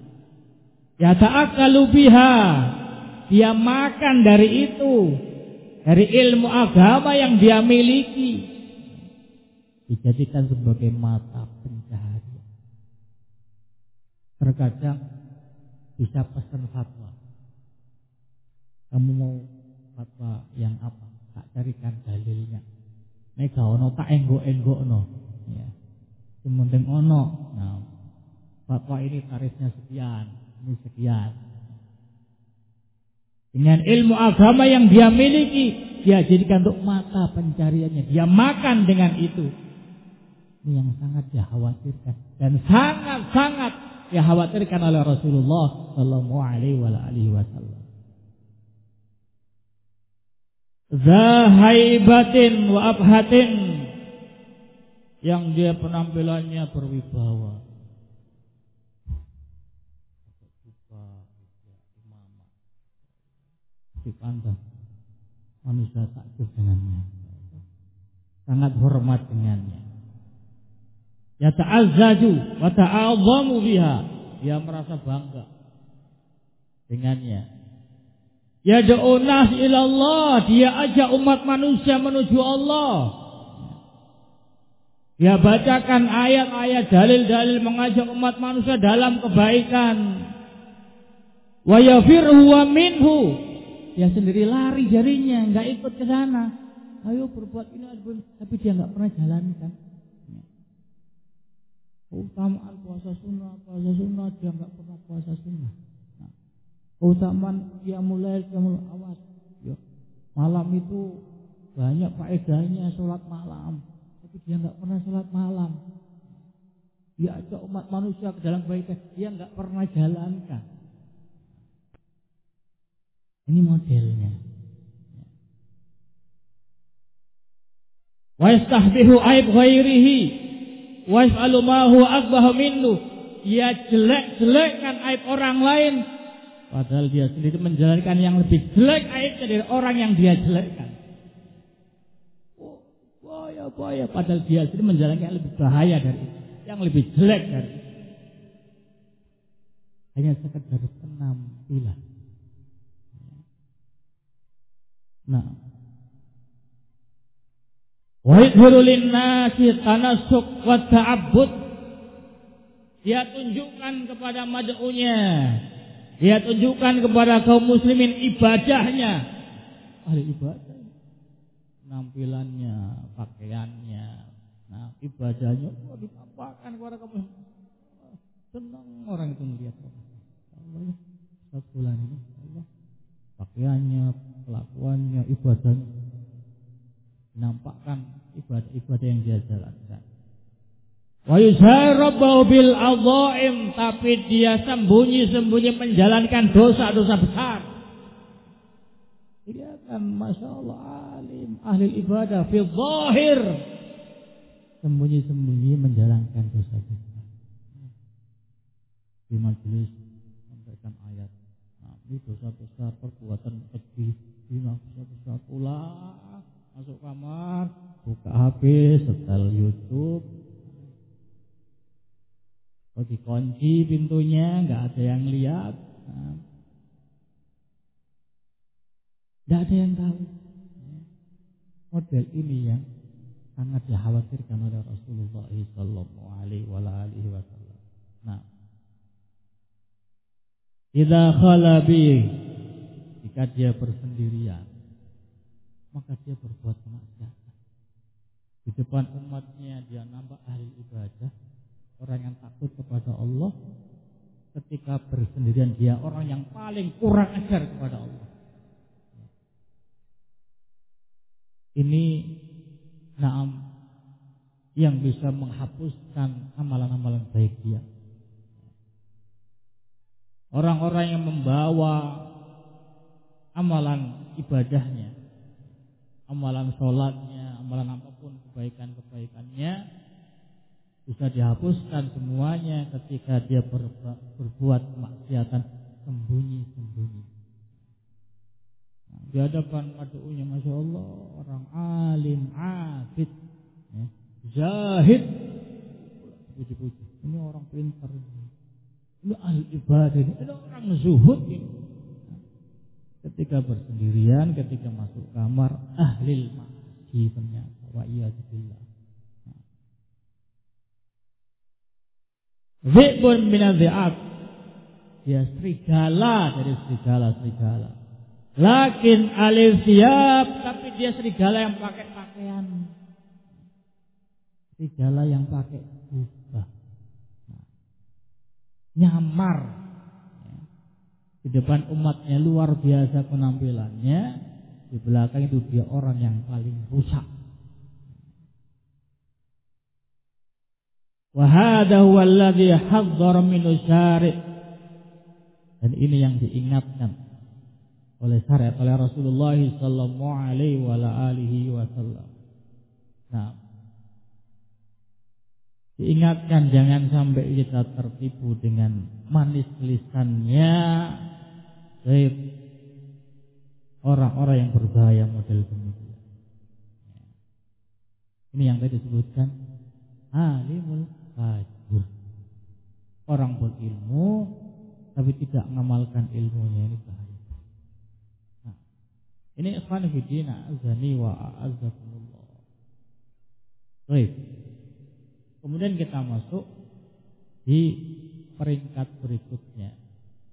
[SPEAKER 1] Ya ta'akalu biha, dia makan dari itu. dari ilmu agama yang dia miliki, dijadikan sebagai mata pencaharian. Terkadang bisa pesan fatwa. Kamu mau fatwa yang apa? Tak carikan dalilnya. Nek gak ono tak enggok-enggokno. Ya. Sementing ono. Nah, fatwa ini tarifnya sekian, ini sekian. Dengan ilmu agama yang dia miliki, dia jadikan untuk mata pencariannya. Dia makan dengan itu. Ini yang sangat dikhawatirkan dan sangat-sangat dikhawatirkan oleh Rasulullah Sallallahu Alaihi Wasallam. Zahaibatin wa abhatin, yang dia penampilannya berwibawa. Dipandang manusia takjub dengannya, sangat hormat dengannya. Ya ta'azzaju wa ta'azzamu biha, dia merasa bangga dengannya. Ya da'unas ilallah, dia ajak umat manusia menuju Allah. Dia bacakan ayat-ayat dalil-dalil mengajak umat manusia dalam kebaikan. Wa yafirhu wa minhu, dia sendiri lari jarinya, enggak ikut ke sana. Ayo berbuat ini, tapi dia enggak pernah jalankan. Keutamaan puasa sunnah, puasa sunnah dia enggak pernah puasa sunnah. Nah, keutamaan dia mulai dia mulai awas. Ya, malam itu banyak faedahnya sholat malam, tapi dia enggak pernah sholat malam. Dia ajak umat manusia ke dalam kebaikan, dia enggak pernah jalankan. Ini modelnya. Wa yastahbihu aib ghairihi wa yaf'alu ma huwa akbahu minhu. Dia jelek-jelekkan aib orang lain, padahal dia sendiri menjalankan yang lebih jelek aibnya dari orang yang dia jelekkan. Oh, bahaya, bahaya. Padahal dia sendiri menjalankan yang lebih bahaya dari itu, yang lebih jelek dari itu. Hanya sekedar penampilan. Nah, wa yadhuru lin-nasi tanassuk wa ta'abbud, dia tunjukkan kepada mad'unya, dia tunjukkan kepada kaum muslimin ibadahnya, ahli ibadah, penampilannya, pakaiannya, nah ibadahnya, oh, ditampakkan kepada kaum muslimin. Senang orang itu melihat Allah, sebulan ini Allah, pakaiannya, kelakuannya, ibadahnya, nampakkan ibadah-ibadah yang dia jalankan. Wa yusharabau bil adhaim, tapi dia sembunyi-sembunyi menjalankan dosa-dosa besar. Dia kan masya Allah alim, ahli ibadah fi zahir, sembunyi-sembunyi menjalankan dosa besar. Di majelis sampaikan ayat, nah, ini dosa besar, perbuatan keji, zina, dosa besar, pulang masuk kamar, buka H P, setel YouTube, oh, dikunci pintunya, nggak ada yang lihat, nah, nggak ada yang tahu. Model ini yang sangat dikhawatirkan oleh Rasulullah Sallallahu Alaihi Wasallam. Nah, idza khala bi, jika dia bersendirian, maka dia berbuat kemaksiatan. Di depan umatnya dia nampak ahli ibadah, orang yang takut kepada Allah. Ketika bersendirian dia orang yang paling kurang ajar kepada Allah. Ini naam yang bisa menghapuskan amalan-amalan baik dia. Orang-orang yang membawa amalan ibadahnya, amalan sholatnya, amalan apapun kebaikan-kebaikannya bisa dihapuskan semuanya ketika dia berbuat kemaksiatan sembunyi-sembunyi. Nah, di hadapan mad'unya masya Allah orang alim, abid, ya, zahid, puji-puji. Ini orang pintar, ini ahli ibadah, ini orang zuhud ini. Ketika bersendirian, ketika masuk kamar, ahlil ma'asi ternyata. Wa iyadzubillah. Zi'bun minadhi'ab. Dia serigala dari serigala-serigala. Lakin alif siap, tapi dia serigala yang pakai pakaian. Serigala yang pakai jubah. Nah, nyamar. Di depan umatnya luar biasa penampilannya, di belakang itu dia orang yang paling rusak. Wa hadha huwa alladhi hadzara minhu syari'. Dan ini yang diingatkan oleh syariat oleh Rasulullah sallallahu alaihi wa alihi wasallam. Nah, diingatkan jangan sampai kita tertipu dengan manis lisannya baik orang-orang yang berbahaya model demikian. Ini yang tadi disebutkan alimul fajr. Orang berilmu tapi tidak mengamalkan ilmunya, ini bahaya. Nah, ini ikhwan fillah azani wa a'azzakumullah. Baik. Kemudian kita masuk di peringkat berikutnya.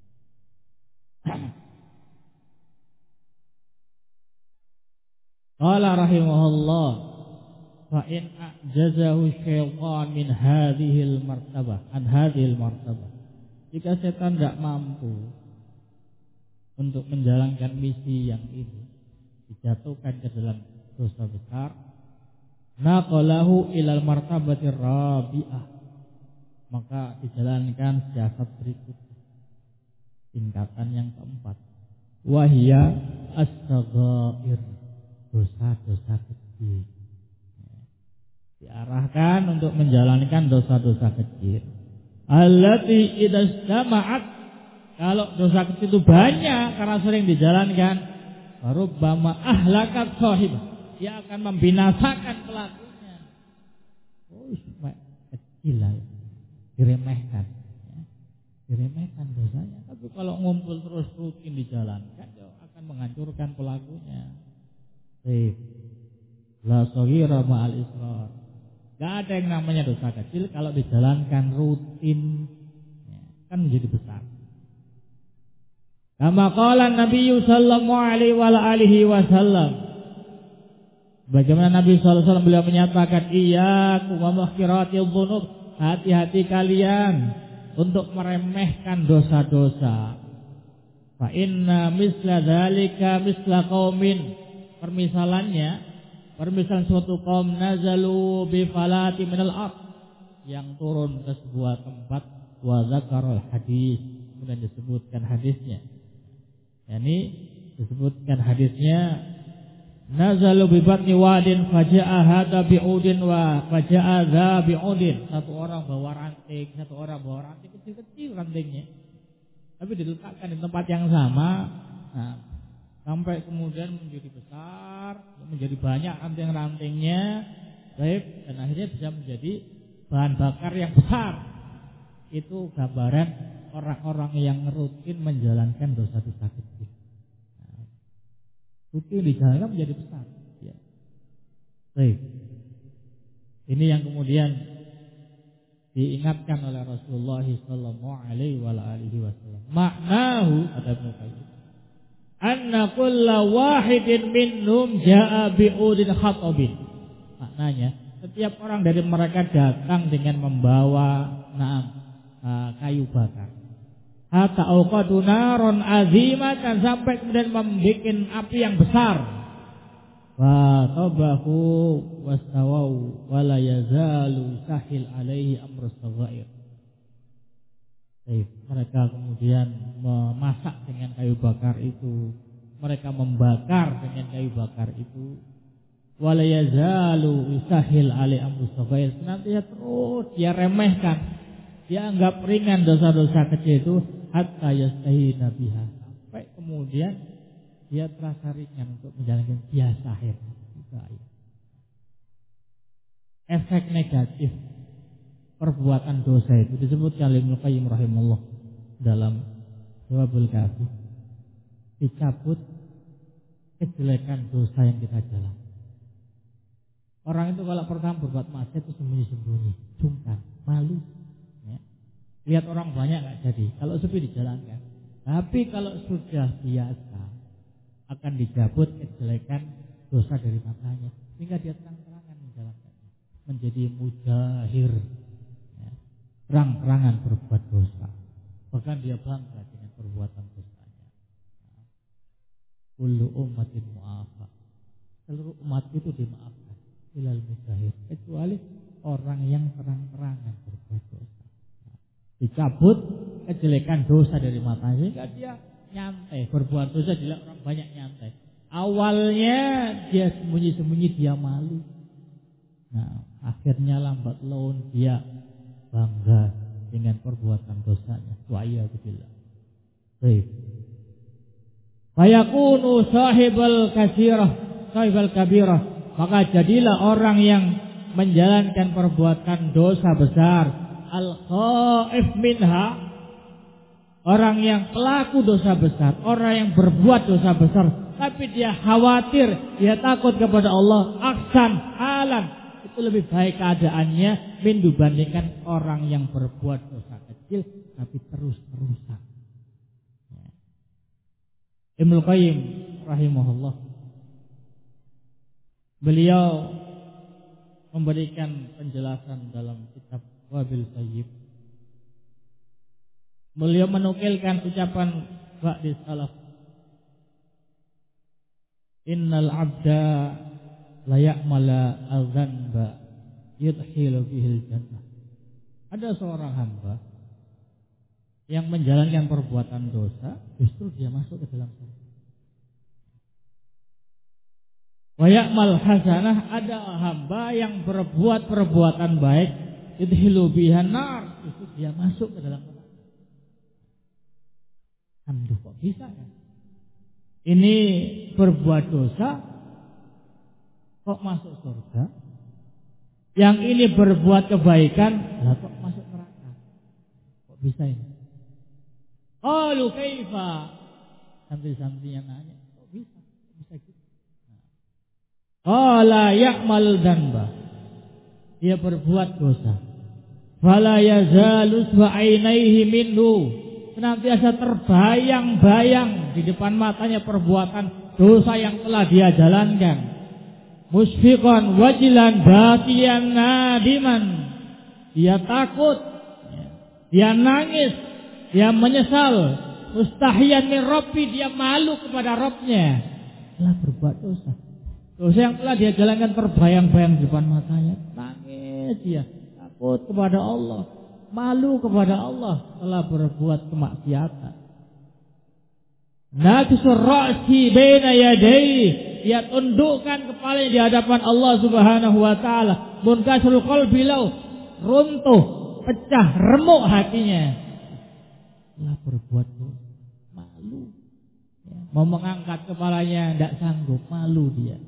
[SPEAKER 1] Qala rahimahullah fa in a'jazahu syaitan min hadhil martabah an hadhil martabah. Jika setan tidak mampu untuk menjalankan misi yang ini, dijatuhkan ke dalam dosa besar, naqalahu ilal martabatir rabi'ah, maka dijalankan siasat berikutnya, tingkatan yang keempat, wahia as-saghair, dosa-dosa kecil. Diarahkan untuk menjalankan dosa-dosa kecil. Allati idza jama'at, kalau dosa kecil itu banyak karena sering dijalankan, rubbama ahlakat sahib, dia akan membinasakan pelakunya. Oh, kecil lah, diremehkan, ya. diremehkan dosanya. Tapi kalau ngumpul terus rutin dijalankan, dia akan menghancurkan pelakunya. Baik, la saghira ma'al israr. Gak ada yang namanya dosa kecil kalau dijalankan rutin, ya, kan menjadi besar. Kama qala Nabi sallallahu alaihi wa alihi wasallam, bagaimana Nabi sallallahu alaihi wasallam beliau menyatakan, iyyakum wa muhqiratil dzunub, hati-hati kalian untuk meremehkan dosa-dosa. Fa inna misla dzalika misla qaumin, permisalannya permisalan suatu kaum nazalu bi falati minal ard, yang turun ke sebuah tempat, wa zakarul hadis, kemudian disebutkan hadisnya. Yani disebutkan hadisnya, nazalu bi batni wadin faja'a hada bi'udin wa faja'a dza bi'udin. Satu orang bawa ranting, satu orang bawa ranting kecil-kecil rantingnya, tapi diletakkan di tempat yang sama. Nah, sampai kemudian menjadi besar, menjadi banyak ranting-rantingnya, baik, dan akhirnya bisa menjadi bahan bakar yang besar. Itu gambaran orang-orang yang rutin menjalankan dosa-dosa kecil. Nah, rutin dijalankan menjadi besar. Ya. Baik. Ini yang kemudian diingatkan oleh Rasulullah Sallallahu Alaihi Wasallam. Maknahu, kata Ibnu Qayyim, anna kulla wahidin minhum jaa bi'udin khatabin. Maknanya, setiap orang dari mereka datang dengan membawa naam uh, kayu bakar. Hatta auqadu naron azimatan, sampai kemudian membuat api yang besar. Wa tabahu wastawau wa la yazalu sahil alaihi amrus saghair. Mereka kemudian memasak dengan kayu bakar itu, mereka membakar dengan kayu bakar itu. Wala yazalu sahil ali amrus saghair, senantiasa terus dia remehkan, dia anggap ringan dosa-dosa kecil itu, hatta yastahina biha, sampai kemudian dia terasa ringan untuk menjalankan biasa akhir. Efek negatif perbuatan dosa itu disebutkan oleh Ibnu Qayyim rahimahullah dalam Jawabul Kafi. dicabut kejelekan dosa yang kita jalan. Orang itu kalau pertama berbuat maksiat itu sembunyi-sembunyi, sungkan, malu. Ya. Lihat orang banyak nggak jadi, kalau sepi dijalankan. Tapi kalau sudah biasa, akan dicabut kejelekan dosa dari matanya, sehingga dia terang-terangan menjalankannya, menjadi mujahir, ya. Terang-terangan berbuat dosa, bahkan dia bangga dengan perbuatan dosanya. Kullu ummatin mu'afa, seluruh umat itu dimaafkan, ilal mujahir, kecuali orang yang terang-terangan berbuat dosa. Dicabut kejelekan dosa dari matanya, sehingga dia nyantai berbuat dosa. Dilihat orang banyak nyantai. Awalnya dia sembunyi-sembunyi, dia malu. Nah, akhirnya lambat laun dia bangga dengan perbuatan dosanya. Wa iyyabillah. Baik. Fayakunu sahibal kasirah, sahibal kabirah. Maka jadilah orang yang menjalankan perbuatan dosa besar, al-khaif minha, orang yang pelaku dosa besar, orang yang berbuat dosa besar, tapi dia khawatir, dia takut kepada Allah, aksan halan, itu lebih baik keadaannya min dibandingkan orang yang berbuat dosa kecil tapi terus-terusan. Ibnu Qayyim rahimahullah, beliau memberikan penjelasan dalam kitab Wabil Sayyib. Beliau menukilkan ucapan ba'di salaf, innal abda la ya'mala al-dhanba yudkhilu bihil jannah. Ada seorang hamba yang menjalankan perbuatan dosa, justru dia masuk ke dalam surga. Wa ya'mal hasanah, ada hamba yang berbuat perbuatan baik, yudkhilu bihan nar, justru dia masuk ke dalam neraka. Aduh, kok bisa ya? Ini berbuat dosa kok masuk surga, yang ini berbuat kebaikan lah kok masuk neraka. Kok bisa ini? Qalu kaifa? Santri-santri yang nanya, kok bisa? Kok bisa gitu? Qala ya'mal dhanba, dia berbuat dosa. Fala yazalu su'ainaihi minhu, senantiasa terbayang-bayang di depan matanya perbuatan dosa yang telah dia jalankan. Musfiqan wajilan bakiyan nadiman, dia takut, dia nangis, dia menyesal. Mustahiyan min Rabbi, dia malu kepada Rabbnya telah berbuat dosa. Dosa yang telah dia jalankan terbayang-bayang di depan matanya. Nangis dia, takut kepada Allah, malu kepada Allah telah berbuat kemaksiatan. Nakisur ra'si baina yadayhi, dia tundukkan kepalanya di hadapan Allah Subhanahu wa taala. Munkasirul qalbi lau, runtuh, pecah, remuk hatinya. Telah berbuat dosa, malu. Ya, mau mengangkat kepalanya tidak sanggup, malu dia.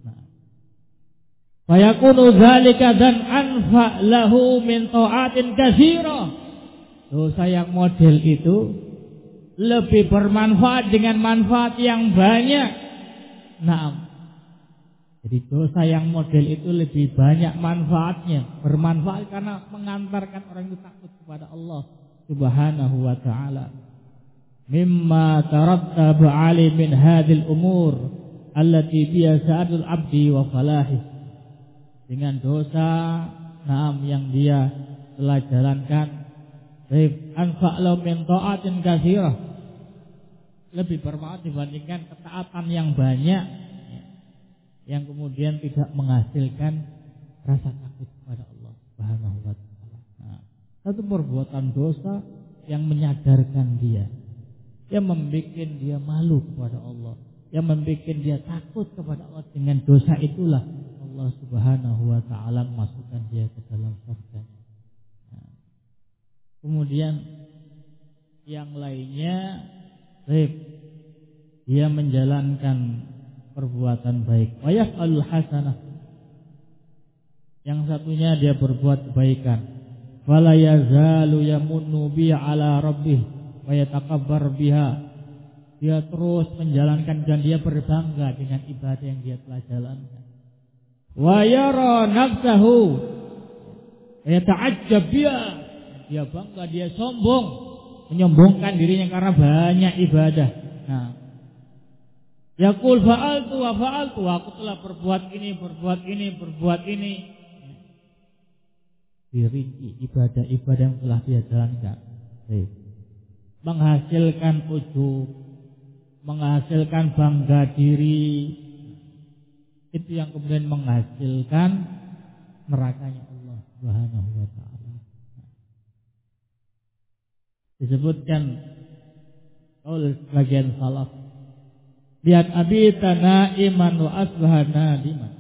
[SPEAKER 1] Fayakunu dzalika dan anfa lahu min ta'atin katsira. Dosa yang model itu lebih bermanfaat dengan manfaat yang banyak. Naam. Jadi dosa yang model itu lebih banyak manfaatnya, bermanfaat karena mengantarkan orang itu takut kepada Allah Subhanahu wa taala. Mimma tarattaba 'alaihi min hadhil umur allati biha sa'adul 'abdi wa falahi. Dengan dosa naam yang dia telah jalankan, baik anfa'lu min ta'atin katsirah, lebih bermanfaat dibandingkan ketaatan yang banyak, yang kemudian tidak menghasilkan rasa takut kepada Allah Subhanahu wa taala. Nah, satu perbuatan dosa yang menyadarkan dia, yang membuat dia malu kepada Allah, yang membuat dia takut kepada Allah. Dengan dosa itulah Allah Subhanahu wa taala memasukkan dia ke dalam surga. Nah, kemudian yang lainnya, baik, dia menjalankan perbuatan baik. Wa yaf'alul hasanah. Yang satunya dia berbuat kebaikan. Fala yazalu yamunnu bi ala rabbih wa yatakabbar biha. dia terus menjalankan dan dia berbangga dengan ibadah yang dia telah jalankan. Wa yara nafsahu yata'ajjab biha, dia bangga, dia sombong, menyombongkan dirinya karena banyak ibadah. Nah, yaqul fa'altu wa fa'altu, aku telah berbuat ini, berbuat ini, berbuat ini. Dirinci ibadah-ibadah yang telah dia jalankan. Baik. Menghasilkan ujub, menghasilkan bangga diri, itu yang kemudian menghasilkan nerakanya Allah Subhanahu wa taala. Disebutkan oleh sebagian salaf, lihat abitana iman wa asbahana diman.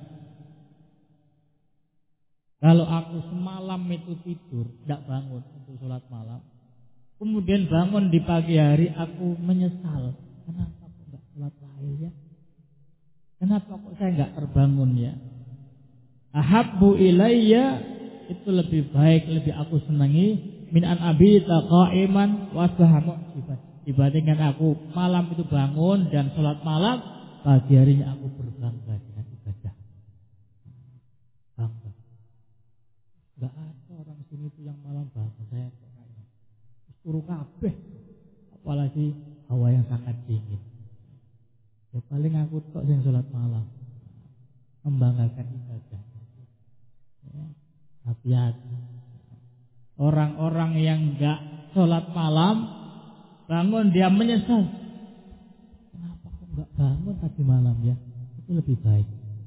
[SPEAKER 1] Kalau aku semalam itu tidur, tidak bangun untuk sholat malam, kemudian bangun di pagi hari, aku menyesal. Kenapa kok enggak sholat lail ya? Kenapa kok saya enggak terbangun ya? Ahabbu ilayya, itu lebih baik, lebih aku senangi min an abita qa'iman wa asbaha dibandingkan aku malam itu bangun dan sholat malam, pagi harinya aku berbangga dengan ibadah. Bangga. Enggak ada orang sini itu yang malam bangun, saya kok kayaknya suruh kabeh, apalagi hawa yang sangat dingin. Ya paling aku kok yang sholat malam, membanggakan ibadah. Ya, hati-hati. Orang-orang yang enggak sholat malam, bangun dia menyesal. Kenapa kok enggak bangun tadi malam ya? Itu lebih baik.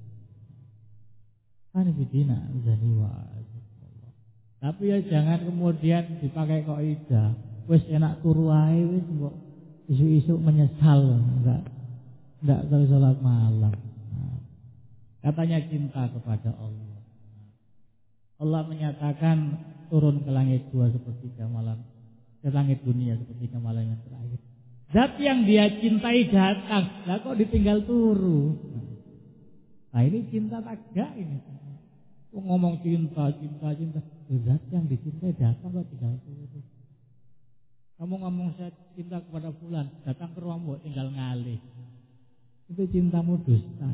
[SPEAKER 1] Anifidina zani wa azallah. Tapi ya jangan kemudian dipakai kaidah. Wis enak turu ae wis kok isu-isu menyesal, enggak enggak terus salat malam. Nah, katanya cinta kepada Allah. Allah menyatakan turun ke langit dua sepertiga malam, ke langit dunia sepertiga malam yang terakhir. Zat yang dia cintai datang, lah kok ditinggal turu. Nah ini cinta tak gak ini. Kok ngomong cinta, cinta, cinta. Zat yang dicintai datang kok tinggal turu. Kamu ngomong saya cinta kepada fulan, datang ke rumahmu tinggal ngalih. Itu cintamu dusta.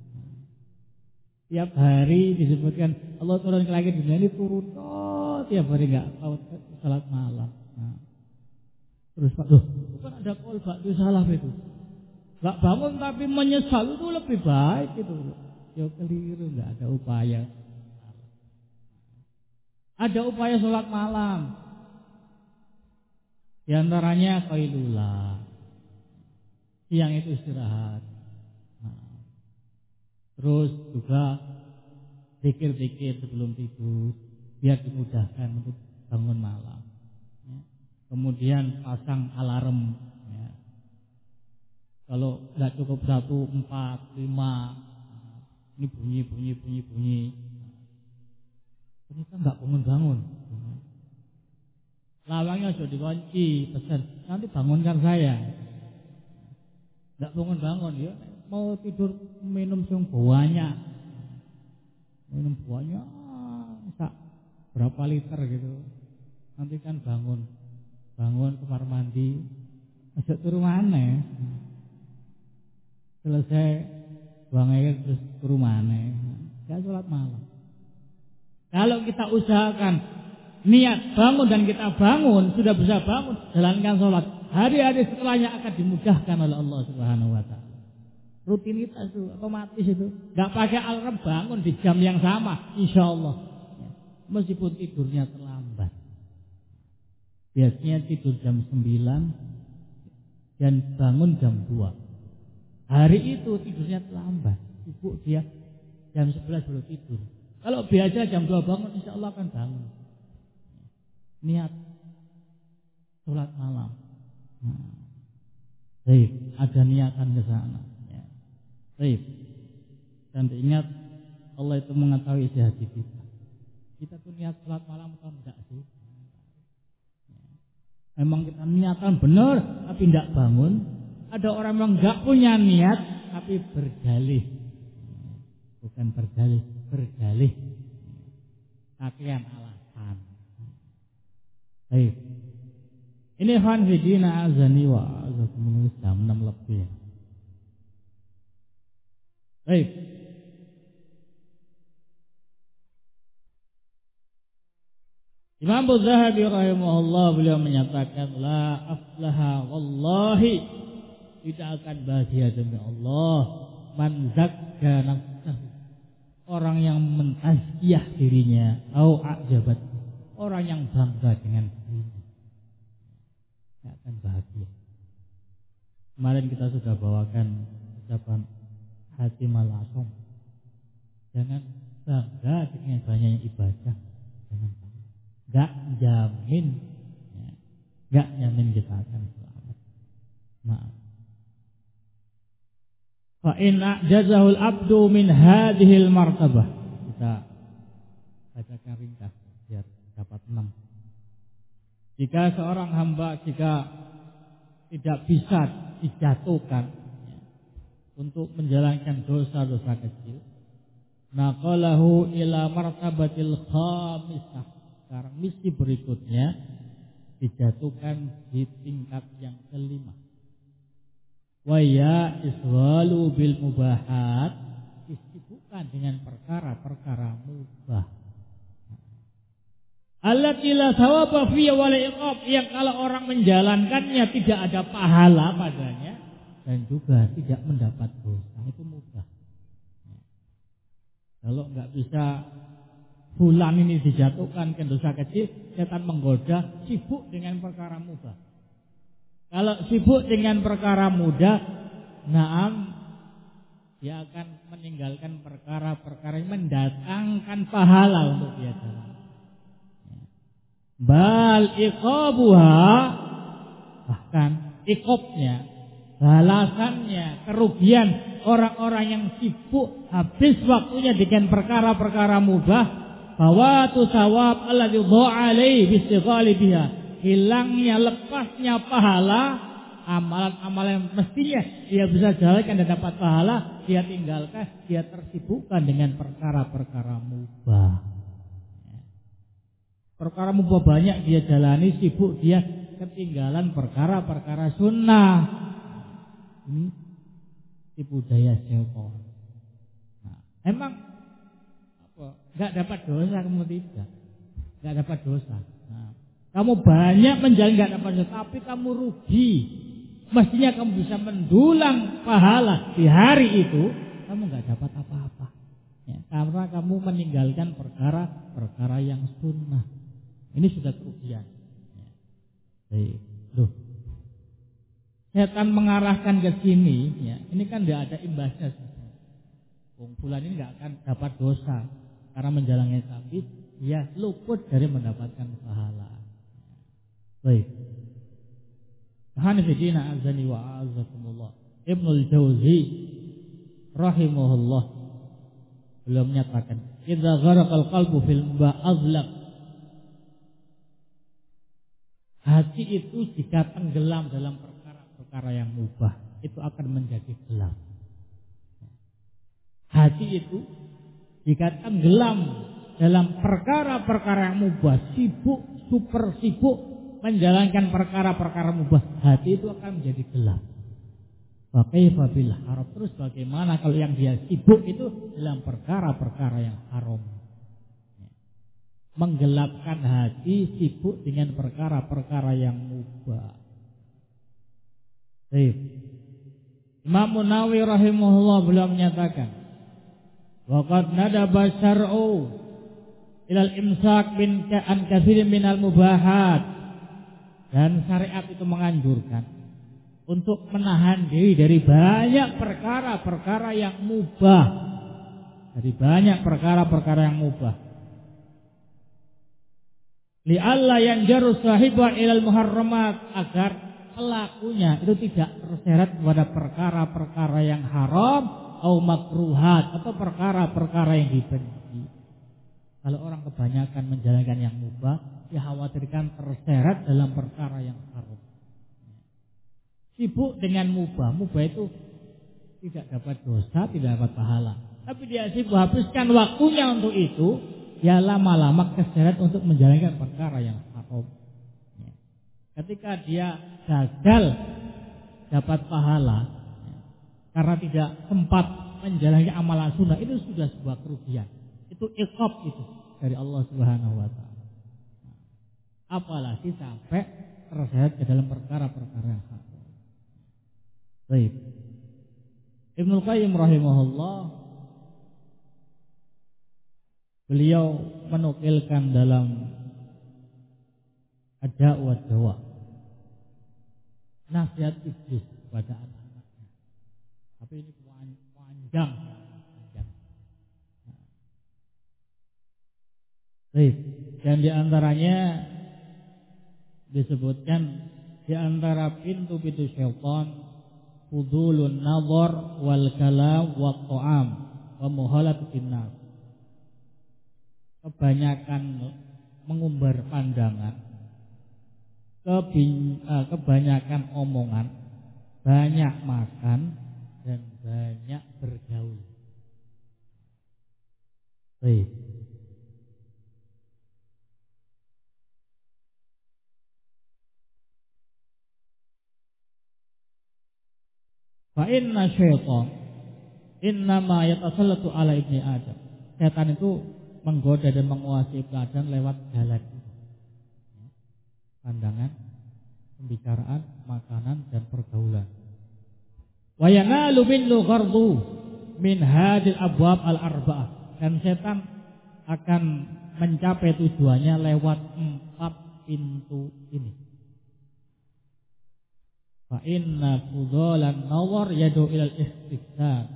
[SPEAKER 1] Tiap hari disebutkan Allah turun ke langit dunia ini turun oh, tiap hari enggak tahu salat malam. Nah. Terus Pak, loh, bukan ada kolbak itu salah itu. Enggak bangun tapi menyesal itu lebih baik itu. Ya keliru, enggak ada upaya. Ada upaya salat malam. Di antaranya qailullah. Siang itu istirahat. Nah. Terus juga zikir-zikir sebelum tidur biar dimudahkan untuk bangun malam. Ya. Kemudian pasang alarm. Ya. Kalau tidak cukup satu, empat, lima, ini bunyi, bunyi, bunyi, bunyi. Ternyata nggak bangun-bangun. Lawangnya sudah dikunci, pesan nanti bangunkan saya. Nggak bangun-bangun ya. Mau tidur minum sing banyak, minum banyak, sak berapa liter gitu. Nanti kan bangun, bangun kamar mandi, ajak turu mana? Selesai buang air terus turu mana? Ya sholat malam. Kalau kita usahakan niat bangun dan kita bangun, sudah bisa bangun, jalankan sholat. Hari-hari setelahnya akan dimudahkan oleh Allah Subhanahu wa taala. Rutinitas itu, otomatis itu. Gak pakai alarm bangun di jam yang sama, insya Allah. Meskipun tidurnya terlambat. Biasanya tidur jam sembilan dan bangun jam dua. Hari itu tidurnya terlambat. Ibu dia jam sebelas baru tidur. Kalau biasa jam dua bangun, insya Allah akan bangun. Niat sholat malam. Nah, baik, ada niatan ke sana. Ya. Baik. Dan ingat Allah itu mengetahui isi hati kita. Kita tuh niat sholat malam atau enggak sih? Memang kita niatan benar tapi tidak bangun. Ada orang yang enggak punya niat tapi berdalih. Bukan berdalih, berdalih. Kakean alasan. Baik. Ini fan fidina azani wa azakumullah. enam lebih. Baik. Imam Az-Zahabi rahimahullah beliau menyatakan la aflaha wallahi, tidak akan bahagia demi Allah, man zakka nafsahu, orang yang mentazkiyah dirinya, au ajabat, orang yang bangga dengan dirinya, tidak akan bahagia. Kemarin kita sudah bawakan ucapan Hatim al-Asom, jangan bangga dengan banyaknya ibadah, jangan bangga. Gak jamin, ya, gak jamin kita akan selamat. Maaf. Fa in a'jazahul abdu min hadhil martabah. Kita bacakan ringkas biar dapat enam. Jika seorang hamba jika tidak bisa dijatuhkan, ya, untuk menjalankan dosa-dosa kecil, naqalahu ila martabatil khamisah. Sekarang misi berikutnya dijatuhkan di tingkat yang kelima. Wa ya iswalu bil mubahat, disibukkan dengan perkara-perkara mubah. Allati la thawaba fi wa la iqab, yang kalau orang menjalankannya tidak ada pahala padanya dan juga tidak mendapat dosa, itu mubah. Kalau enggak bisa bulan ini dijatuhkan ke dosa kecil, setan menggoda, sibuk dengan perkara mubah. Kalau sibuk dengan perkara mudah, naam, dia akan meninggalkan perkara-perkara yang mendatangkan pahala untuk dia jalan. Bal iqabuha, bahkan iqabnya, balasannya, kerugian orang-orang yang sibuk habis waktunya dengan perkara-perkara mubah, bahwa tu sawab alladzi dha'a alaihi bistighali biha, hilangnya, lepasnya pahala amalan-amalan yang mestinya dia bisa jalankan dan dapat pahala, dia tinggalkan, dia tersibukkan dengan perkara-perkara mubah. Perkara mubah banyak dia jalani, sibuk dia, ketinggalan perkara-perkara sunnah. Ini tipu daya syaitan. Nah, emang Gak dapat dosa, kamu tidak, gak dapat dosa. Nah, kamu banyak menjalani gak dapat dosa, tapi kamu rugi. Mestinya kamu bisa mendulang pahala di hari itu, kamu gak dapat apa-apa. Ya, karena kamu meninggalkan perkara-perkara yang sunnah. Ini sudah kerugian. Ya. Baik, loh. Setan mengarahkan ke sini, ya, ini kan tidak ada imbasnya. Kumpulan ini gak akan dapat dosa. Karena menjalankan, tapi dia luput dari mendapatkan pahala. Baik. Hanifidina azani wa azakumullah. Ibnul Jauzi rahimahullah beliau menyatakan, idza gharaqal qalbu fil ba'azlaq, hati itu jika tenggelam dalam perkara-perkara yang mubah, itu akan menjadi gelap. Hati itu jika tenggelam dalam perkara-perkara yang mubah, sibuk, super sibuk menjalankan perkara-perkara mubah, hati itu akan menjadi gelap. Wa kaifa bil haram, terus bagaimana kalau yang dia sibuk itu dalam perkara-perkara yang haram? Menggelapkan hati, sibuk dengan perkara-perkara yang mubah. Baik. Imam Nawawi rahimahullah beliau menyatakan, waqad nadaba syar'u ilal imsak min ka'an katsirin minal mubahat, dan syariat itu menganjurkan untuk menahan diri dari banyak perkara-perkara yang mubah, dari banyak perkara-perkara yang mubah. Li'alla yanjaru sahibah ilal muharramat, agar pelakunya itu tidak terseret pada perkara-perkara yang haram atau makruhat, atau perkara-perkara yang dibenci. Kalau orang kebanyakan menjalankan yang mubah, dikhawatirkan terseret dalam perkara yang haram. Sibuk dengan mubah, mubah itu tidak dapat dosa, tidak dapat pahala. Tapi dia sibuk habiskan waktunya untuk itu, ya lama-lama keseret untuk menjalankan perkara yang haram. Ketika dia gagal dapat pahala karena tidak sempat menjalani amalan sunnah, itu sudah sebuah kerugian. Itu iqab itu dari Allah Subhanahu wa taala. Apalagi sampai terseret ke dalam perkara-perkara yang haram. Baik. Ibnu Qayyim rahimahullah, beliau menukilkan dalam Ad-Da' wa Dawa nasihat iblis kepada anak-anaknya. Tapi ini panjang, panjang. Baik. Dan di antaranya disebutkan di antara pintu-pintu syaitan fudulun nazar wal kalam wa ta'am wa muhalatin nas. Kebanyakan mengumbar pandangan, kebanyakan omongan, banyak makan dan banyak bergaul. Baik. Fa inna syaitan innama yatasallatu ala ibni Adam. Setan itu menggoda dan menguasai ibnu Adam lewat jalan itu. Pandangan, pembicaraan, makanan dan pergaulan. Wa yanalu minhu ghardu min hadil abwab al-arba'ah. Dan setan akan mencapai tujuannya lewat empat pintu ini. Fa inna fudhalan nawar yadu ilal istighfar.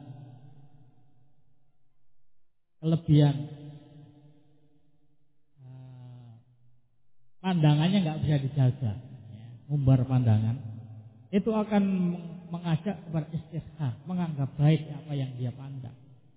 [SPEAKER 1] Kelebihan uh, pandangannya nggak bisa dijaga, ya, ngumbar pandangan itu akan mengajak kepada istighfar, menganggap baik apa yang dia pandang.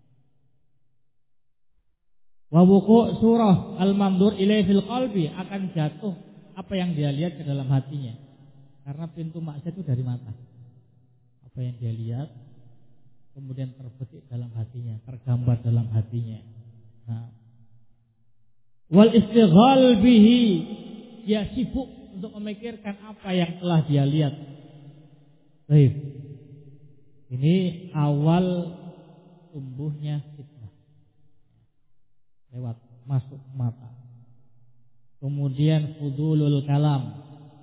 [SPEAKER 1] Wa wuqu' surah al-mandur ilaihi fil qalbi, akan jatuh apa yang dia lihat ke dalam hatinya. Karena pintu maksiat itu dari mata. Apa yang dia lihat kemudian terbetik dalam hatinya, tergambar dalam hatinya. Nah, wal istighal bihi, dia sibuk untuk memikirkan apa yang telah dia lihat. Baik. Ini awal tumbuhnya fitnah. Lewat masuk mata. Kemudian fudulul kalam.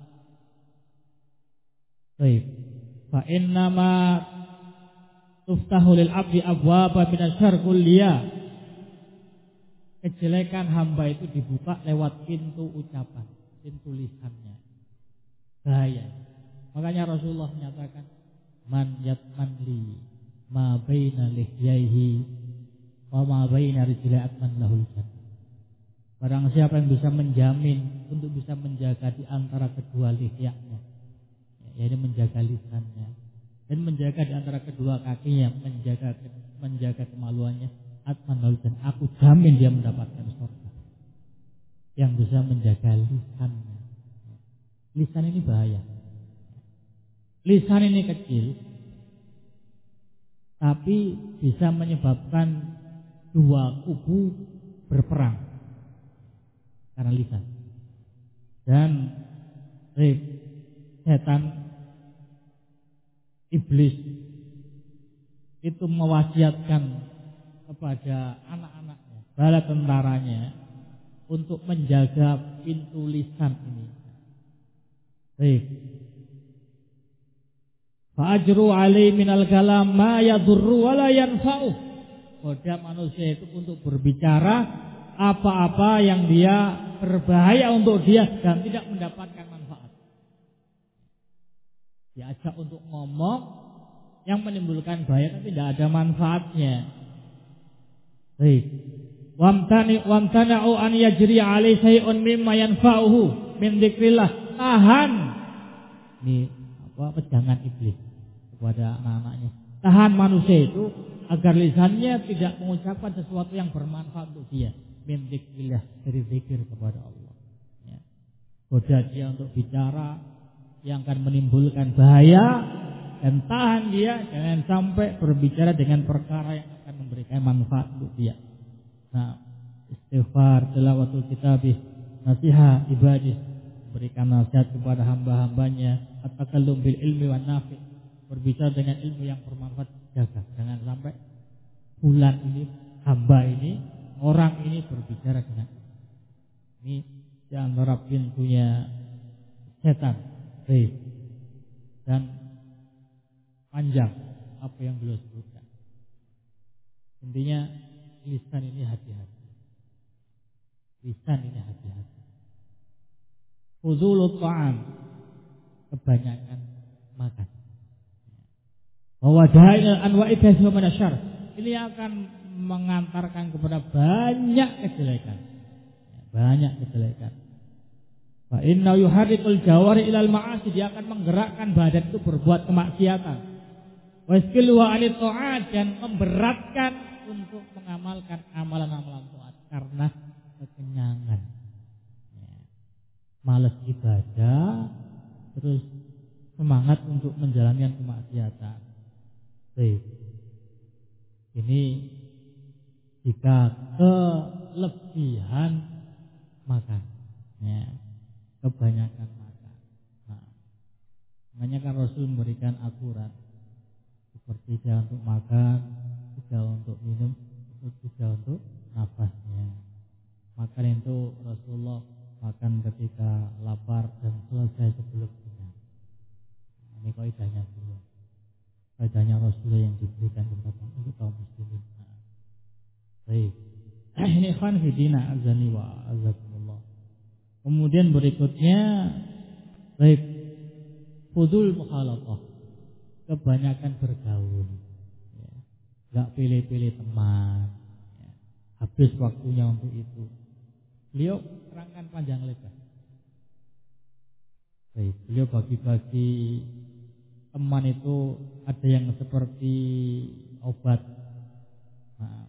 [SPEAKER 1] Baik. Fa innama tuftahu lil abdi abwaba minasyarr kulliyah. Kejelekan hamba itu dibuka lewat pintu ucapan, pintu lisannya. Bahaya. Makanya Rasulullah menyatakan, man yatman li ma baina lihyaihi wa ma baina rijlai atman lahul jannah. Barang siapa yang bisa menjamin untuk bisa menjaga di antara kedua lihyanya, yaitu menjaga lisannya, dan menjaga di antara kedua kakinya, menjaga menjaga kemaluannya, atman lahul jannah, aku jamin dia mendapatkan surga. Yang bisa menjaga lisannya. Lisan ini bahaya. Lisan ini kecil, tapi bisa menyebabkan dua kubu berperang karena lisan. Dan eh, setan, iblis itu mewasiatkan kepada anak-anaknya, bala tentaranya, untuk menjaga pintu lisan ini. Baik. Fa'ajru alaihi minal kalam ma yadurru wa la yanfa'u. Goda manusia itu untuk berbicara apa-apa yang dia berbahaya untuk dia dan tidak mendapatkan manfaat. Diajak untuk ngomong yang menimbulkan bahaya tapi tidak ada manfaatnya. Baik. Wamtani wamtana'u an yajri alaihi shay'un mimma yanfa'uhu min dzikrillah. Tahan. Ini apa pegangan iblis kepada anak-anaknya. Tahan manusia itu agar lisannya tidak mengucapkan sesuatu yang bermanfaat untuk dia. Min dzikrillah, dari zikir kepada Allah. Ya. Goda dia untuk bicara yang akan menimbulkan bahaya, dan tahan dia jangan sampai berbicara dengan perkara yang akan memberikan manfaat untuk dia. Nah, istighfar, tilawatul kitabih, nasihat ibadah, berikan nasihat kepada hamba-hambanya, at-takallum bil ilmi wan nafi, berbicara dengan ilmu yang bermanfaat, jaga. Jangan sampai bulan ini, hamba ini, orang ini berbicara dengan ini di antara pintunya setan. Baik. Dan panjang apa yang beliau sebutkan. Intinya lisan ini hati-hati. Lisan ini hati-hati. Fudhulut ta'am, kebanyakan makan. Bahwa da'il anwa'i kasih wa syarr, ini akan mengantarkan kepada banyak kejelekan. Banyak kejelekan. Fa inna yuharrikul jawari ilal ma'asi, dia akan menggerakkan badan itu berbuat kemaksiatan. Wa iskilu wa anit ta'at, dan memberatkan untuk mengamalkan amalan-amalan taat karena kekenyangan. Malas ibadah, terus semangat untuk menjalankan kemaksiatan. Baik. Ini jika kelebihan makan, ya, kebanyakan makan. Nah, makanya kan Rasul memberikan aturan seperti tiga untuk makan, tiga untuk minum, tiga untuk nafasnya. Makan itu Rasulullah makan ketika lapar dan selesai sebelum kenyang. Nah, ini kaidahnya dulu. Kaidahnya Rasulullah yang diberikan kepada untuk kaum muslimin. Nah, baik. Ini ikhwan fillah azani wa azakumullah. Kemudian berikutnya, baik, fudul mukhalafah, kebanyakan bergaul. Ya. Gak pilih-pilih teman. Ya. Habis waktunya untuk itu. Beliau terangkan panjang lebar. Baik, beliau bagi-bagi teman itu ada yang seperti obat. Nah,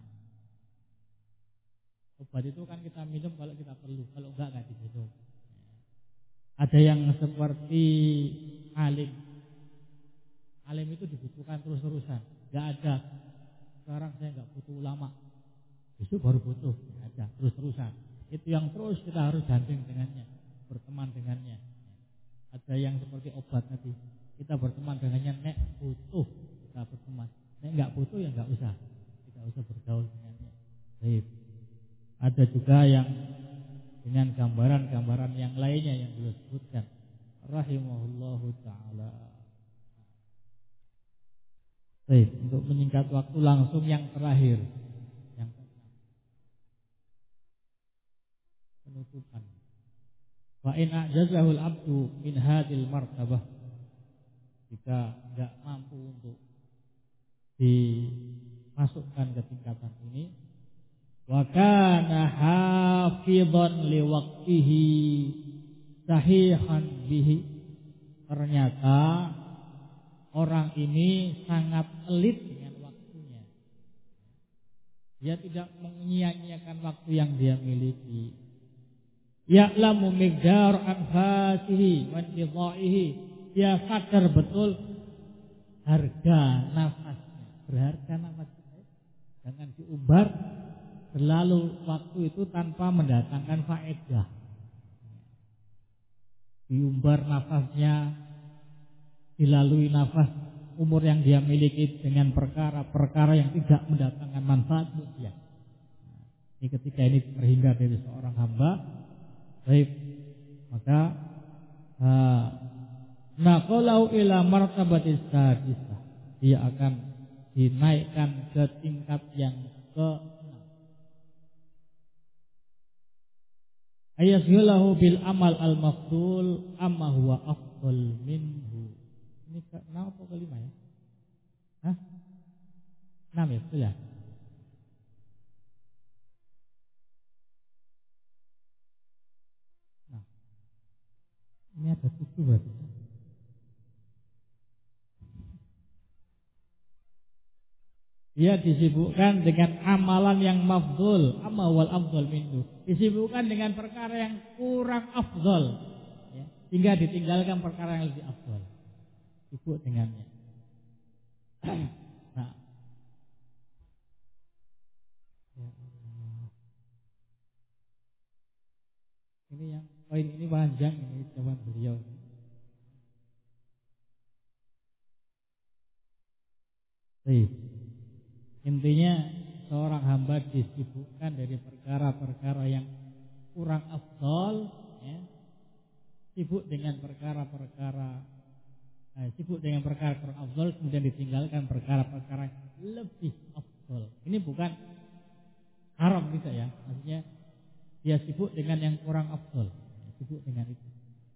[SPEAKER 1] obat itu kan kita minum kalau kita perlu, kalau enggak enggak diminum. Ada yang seperti alim. Alim itu dibutuhkan terus-terusan. Enggak ada. Sekarang saya enggak butuh ulama. Besok baru butuh, enggak ada, terus-terusan. Itu yang terus kita harus gandeng dengannya, berteman dengannya. Ada yang seperti obat tadi, kita berteman dengannya, nek butuh kita berteman, nek enggak butuh ya enggak usah, tidak usah bergaul dengannya. Baik. Ada juga yang dengan gambaran-gambaran yang lainnya yang beliau sebutkan. Rahimahullahu ta'ala. Baik, untuk menyingkat waktu langsung yang terakhir. Penutupan. Wa in a'jazahul abdu min hadil martabah, jika enggak mampu untuk dimasukkan ke tingkatan ini, wa kana hafidhan li waqtihi sahihan bihi, ternyata orang ini sangat pelit dengan waktunya. Dia tidak menyia-nyiakan waktu yang dia miliki. Ya'lamu miqdar anfasihi wa intidha'ihi, dia sadar betul harga nafasnya, berharga nafasnya. Jangan diumbar berlalu waktu itu tanpa mendatangkan faedah. Diumbar nafasnya, dilalui nafas umur yang dia miliki dengan perkara-perkara yang tidak mendatangkan manfaat untuk dia. Ini ketika ini terhindar dari seorang hamba. Baik, maka uh, naqalau ila martabatis sadisah, dia akan dinaikkan ke tingkat yang keenam. Ayasghalahu bil amal al mafdul amma huwa afdal minhu. Ini keenam atau kelima ya? Hah? Enam ya, betul ya? Ini ada tujuh berarti. Dia disibukkan dengan amalan yang mafdhul, amma wal afdhal minhu. Disibukkan dengan perkara yang kurang afdhal, ya, sehingga ditinggalkan perkara yang lebih afdhal. Sibuk dengannya. Nah, ini yang poin ini panjang, ini jawaban beliau. Baik. Intinya seorang hamba disibukkan dari perkara-perkara yang kurang afdal, ya. Sibuk dengan perkara-perkara eh, sibuk dengan perkara kurang afdal, kemudian ditinggalkan perkara-perkara yang lebih afdal. Ini bukan haram tidak ya, maksudnya dia sibuk dengan yang kurang afdal, sibuk dengan itu.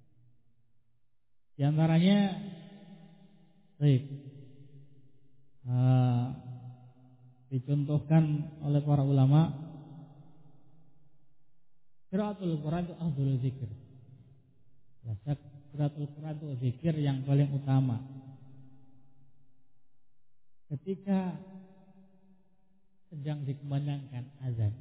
[SPEAKER 1] Di antaranya, baik, uh, dicontohkan oleh para ulama, qiraatul Quran itu afdhalul zikir. Qiraatul Quran itu zikir yang paling utama. Ketika sedang dikumandangkan azan,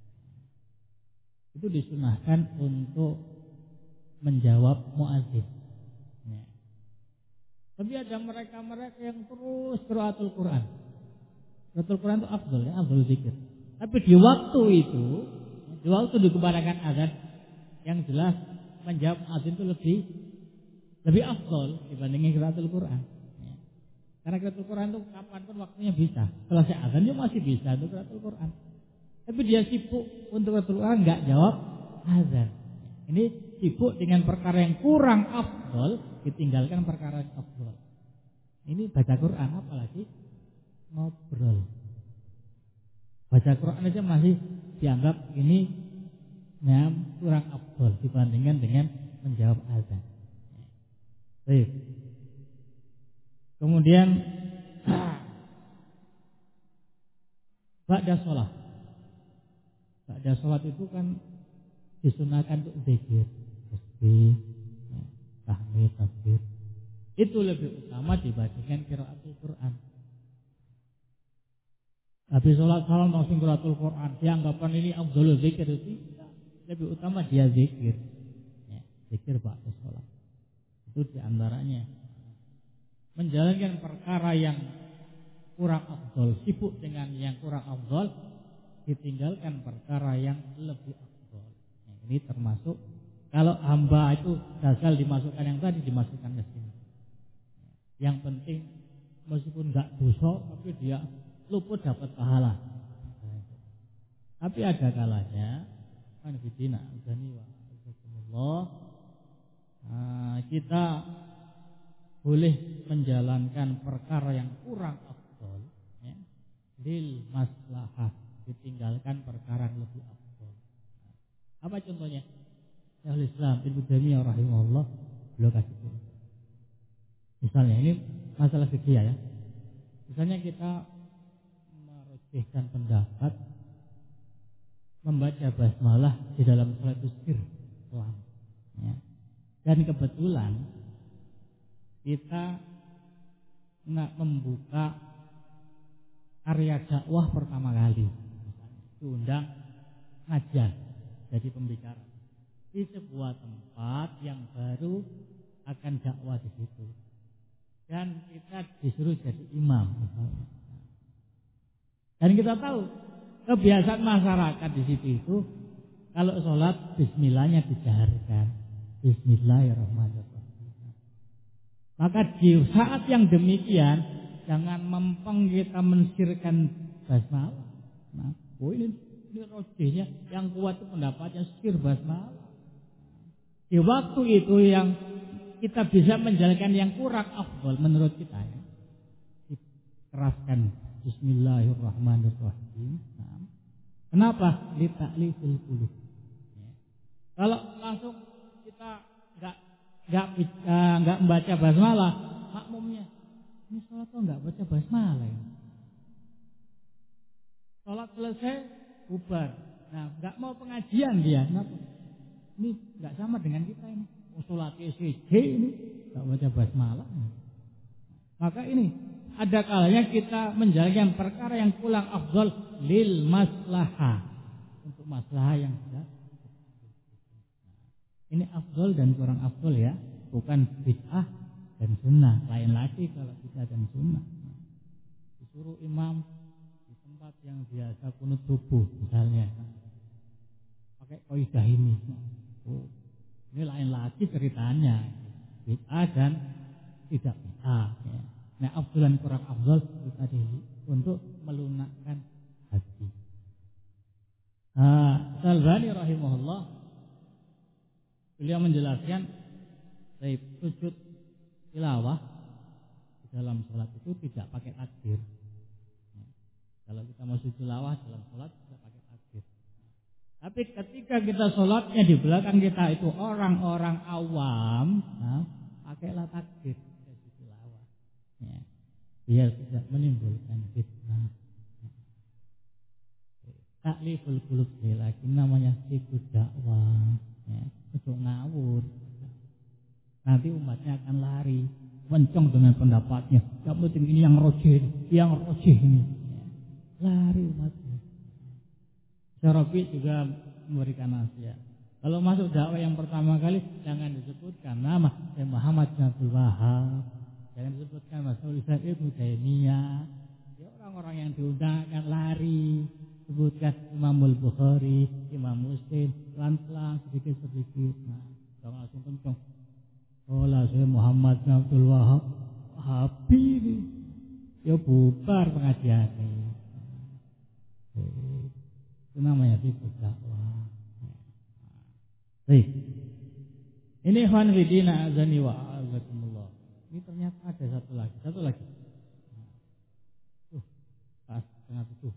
[SPEAKER 1] itu disunahkan untuk menjawab muadzin. Ya. Tapi ada mereka-mereka yang terus qiraatul Quran. Qiraatul Quran itu afdal ya, afdal zikir. Tapi di waktu itu, di waktu dikumandangkan azan, yang jelas menjawab azan itu lebih lebih afdal dibandingin qiraatul Quran. Ya. Karena qiraatul Quran itu kapanpun waktunya bisa. Selesai azan dia masih bisa untuk qiraatul Quran. Tapi dia sibuk untuk qiraatul Quran, enggak jawab azan. Ini sibuk dengan perkara yang kurang afdal, ditinggalkan perkara yang afdal. Ini baca Quran, apalagi ngobrol. Baca Quran aja masih dianggap ini ya, kurang afdal dibandingkan dengan menjawab azan. Baik. Kemudian ba'da sholat. Ba'da sholat itu kan disunahkan untuk zikir, tasbih, tahmid, takbir. Itu lebih utama dibandingkan qiraatul Quran. Habis sholat salam langsung qiraatul Quran, dianggapkan ini afdhalul zikir, itu lebih utama dia zikir. Ya, zikir ba'da sholat. Itu diantaranya menjalankan perkara yang kurang afdal, sibuk dengan yang kurang afdal, ditinggalkan perkara yang lebih afdal. Ini termasuk kalau hamba itu gagal dimasukkan yang tadi, dimasukkan ke sini. Yang penting meskipun enggak dosa, tapi dia luput dapat pahala. Tapi ada kalanya kan bidina azani wa azakumullah, kita boleh menjalankan perkara yang kurang afdal, ya, lil maslahah, ditinggalkan perkara yang lebih afdal. Apa contohnya? Syaikhul Islam Ibnu Taimiyah rahimahullah beliau kasih contoh. Misalnya ini masalah fikih ya. Misalnya kita merujihkan pendapat membaca basmalah di dalam salat sir Islam. Ya. Dan kebetulan kita nak membuka area dakwah pertama kali, misalnya diundang ngajar jadi pembicara di sebuah tempat yang baru akan dakwah di situ, dan kita disuruh jadi imam misalnya. Dan kita tahu kebiasaan masyarakat di situ itu kalau sholat bismillahnya dijaharkan, bismillahirrahmanirrahim. Maka di saat yang demikian jangan mempeng kita mensirkan basmalah. Nah, oh ini ini rojihnya yang kuat itu pendapatnya sir basmalah. Di waktu itu yang kita bisa menjalankan yang kurang afdal menurut kita ya, dikeraskan bismillahirrahmanirrahim. Nah, kenapa? Li ta'lifil qulub. Ya. Kalau langsung kita enggak enggak enggak membaca basmalah, makmumnya ini salat kok enggak baca basmalah ya. Salat selesai bubar. Nah, enggak mau pengajian dia. Kenapa? Ini enggak sama dengan kita ini. Salat S J ini enggak baca basmalah. Maka ini ada kalanya kita menjalankan perkara yang kurang afdal lil maslahah, untuk maslahah yang sudah. Ini afdal dan kurang afdal ya, bukan bid'ah dan sunnah. Lain lagi kalau bid'ah dan sunnah. Disuruh imam tempat yang biasa kunut subuh misalnya, pakai kaidah ini, oh, ini lain lagi ceritanya, bid'ah dan tidak bid'ah. Ya. Nah, afdalan kurang afdal tadi untuk melunakkan hati. Nah, Al-Albani rahimahullah beliau menjelaskan dari sujud tilawah di dalam sholat itu tidak pakai takbir. Nah, kalau kita mau sujud tilawah dalam sholat tidak pakai takbir. Tapi ketika kita sholatnya di belakang kita itu orang-orang awam, nah, pakailah takbir sujud tilawah. Ya, biar tidak menimbulkan fitnah. Takliful qulub lagi namanya sikut dakwah. Ya, untuk ngawur. Nanti umatnya akan lari, mencong dengan pendapatnya. Yang penting ini yang rojih, yang rojih ini. Ya, lari umatnya. Syarafi juga memberikan nasihat. Kalau masuk dakwah yang pertama kali jangan disebutkan nama Syekh Muhammad bin Abdul Wahab, jangan disebutkan Mas'ud Ibnu Taimiyah. Ya, orang-orang yang diundang akan lari. Sebutkan Imam Al-Bukhari, Imam Muslim, pelan-pelan sedikit-sedikit. Nah, jangan langsung kencang. Oh lah Syekh Muhammad bin Abdul Wahab, Wahabi, ya bubar pengajian ini. Itu namanya fikih dakwah. Baik. Ini ikhwan fillah azani wa azakumullah. Ini ternyata ada satu lagi, satu lagi. Tuh, pas tengah itu.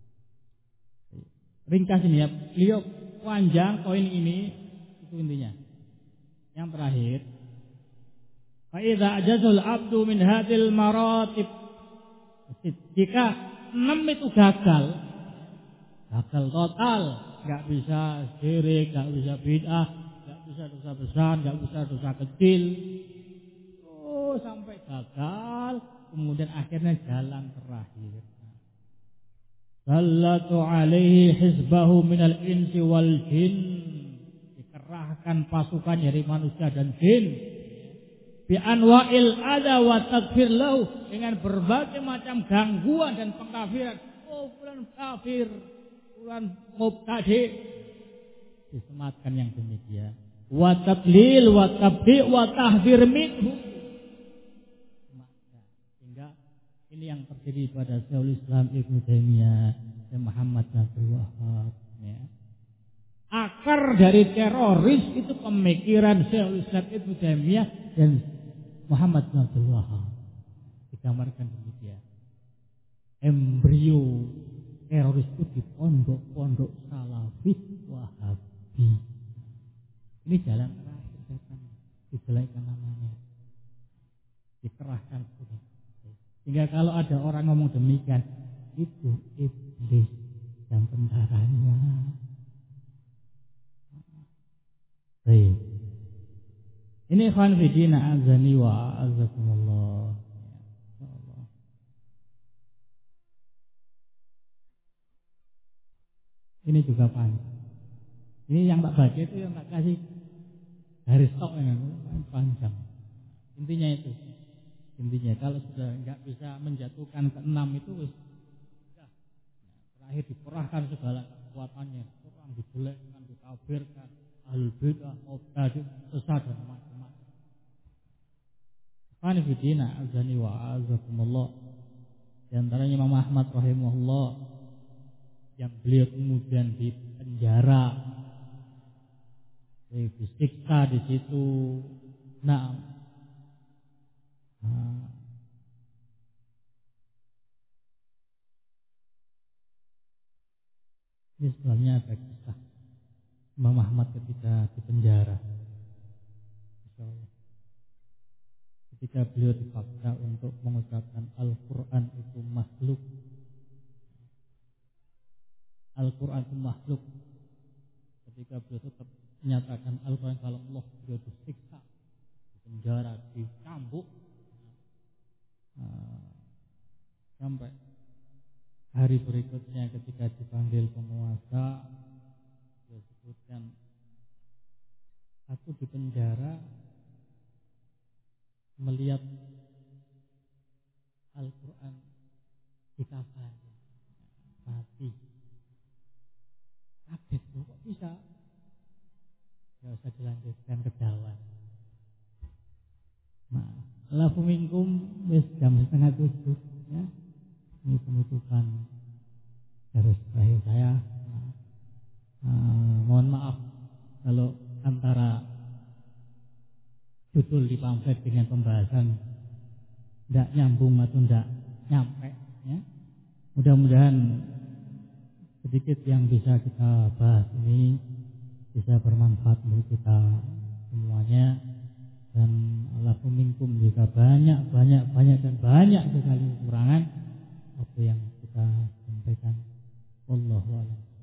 [SPEAKER 1] Ringkas ini ya, beliau panjang poin ini, itu intinya. Yang terakhir, fa idza ajazul abdu min hadil maratib. Jika enam itu gagal, gagal total, enggak bisa syirik, enggak bisa bid'ah, enggak bisa dosa besar, enggak bisa dosa kecil. Oh, sampai gagal, kemudian akhirnya jalan terakhir. Sallatu alaihi hizbahu minal insi wal jin. Dikerahkan pasukan dari manusia dan jin. Bi anwa'il adha wa takfir lahu. Dengan berbagai macam gangguan dan pengkafiran. Oh, fulan kafir, fulan mubtadi. Disematkan yang demikian. Wa tadlil wa tabdi' wa tahdir minhu. Ini yang terjadi pada Syekhul Islam Ibnu Taimiyah dan Muhammad bin Abdul Wahab. Ya. Akar dari teroris itu pemikiran Syekhul Islam Ibnu Taimiyah dan Muhammad bin Abdul Wahab. Digambarkan demikian. Embrio teroris itu di pondok-pondok Salafi Wahabi. Ini jalan terakhir setan. Dijelekan namanya. Dikerahkan seperti. Sehingga kalau ada orang ngomong demikian, itu iblis dan tentaranya. Baik. Ini ikhwan fillah azani wa azakumullah. Ini juga panjang. Ini yang tak baca itu yang tak kasih garis tok yang panjang. Intinya itu. Intinya kalau sudah enggak bisa menjatuhkan keenam itu wis sudah. Terakhir dikerahkan segala kekuatannya, orang dijelekkan, dikafirkan, ahlul bid'ah, mubtadi', sesat dan macam-macam. Qani fidina azani wa azakumullah. Di antaranya Imam Ahmad rahimahullah yang beliau kemudian di penjara, disiksa di situ. Nah, Nah, ini sebenarnya ada kisah Imam Ahmad ketika di penjara. Ketika beliau dipaksa untuk mengucapkan Al-Quran itu makhluk. Al-Quran itu makhluk. Ketika beliau tetap menyatakan Al-Quran kalau Allah, beliau disiksa, di penjara, dicambuk. Nah, sampai hari berikutnya ketika dipanggil penguasa, dia sebutkan, aku di penjara melihat Al-Quran di kafan mati. Kaget, kok bisa? Gak usah dilanjutkan ke dawan. Nah, Alafu minkum wis jam setengah tujuh ya. Ini penutupan garis terakhir saya. Uh, mohon maaf kalau antara judul di pamflet dengan pembahasan tidak nyambung atau tidak nyampe ya. Mudah-mudahan sedikit yang bisa kita bahas ini bisa bermanfaat untuk kita semuanya, dan alafu minkum jika banyak banyak banyak dan banyak sekali kekurangan apa yang kita sampaikan. Wallahu a'lam.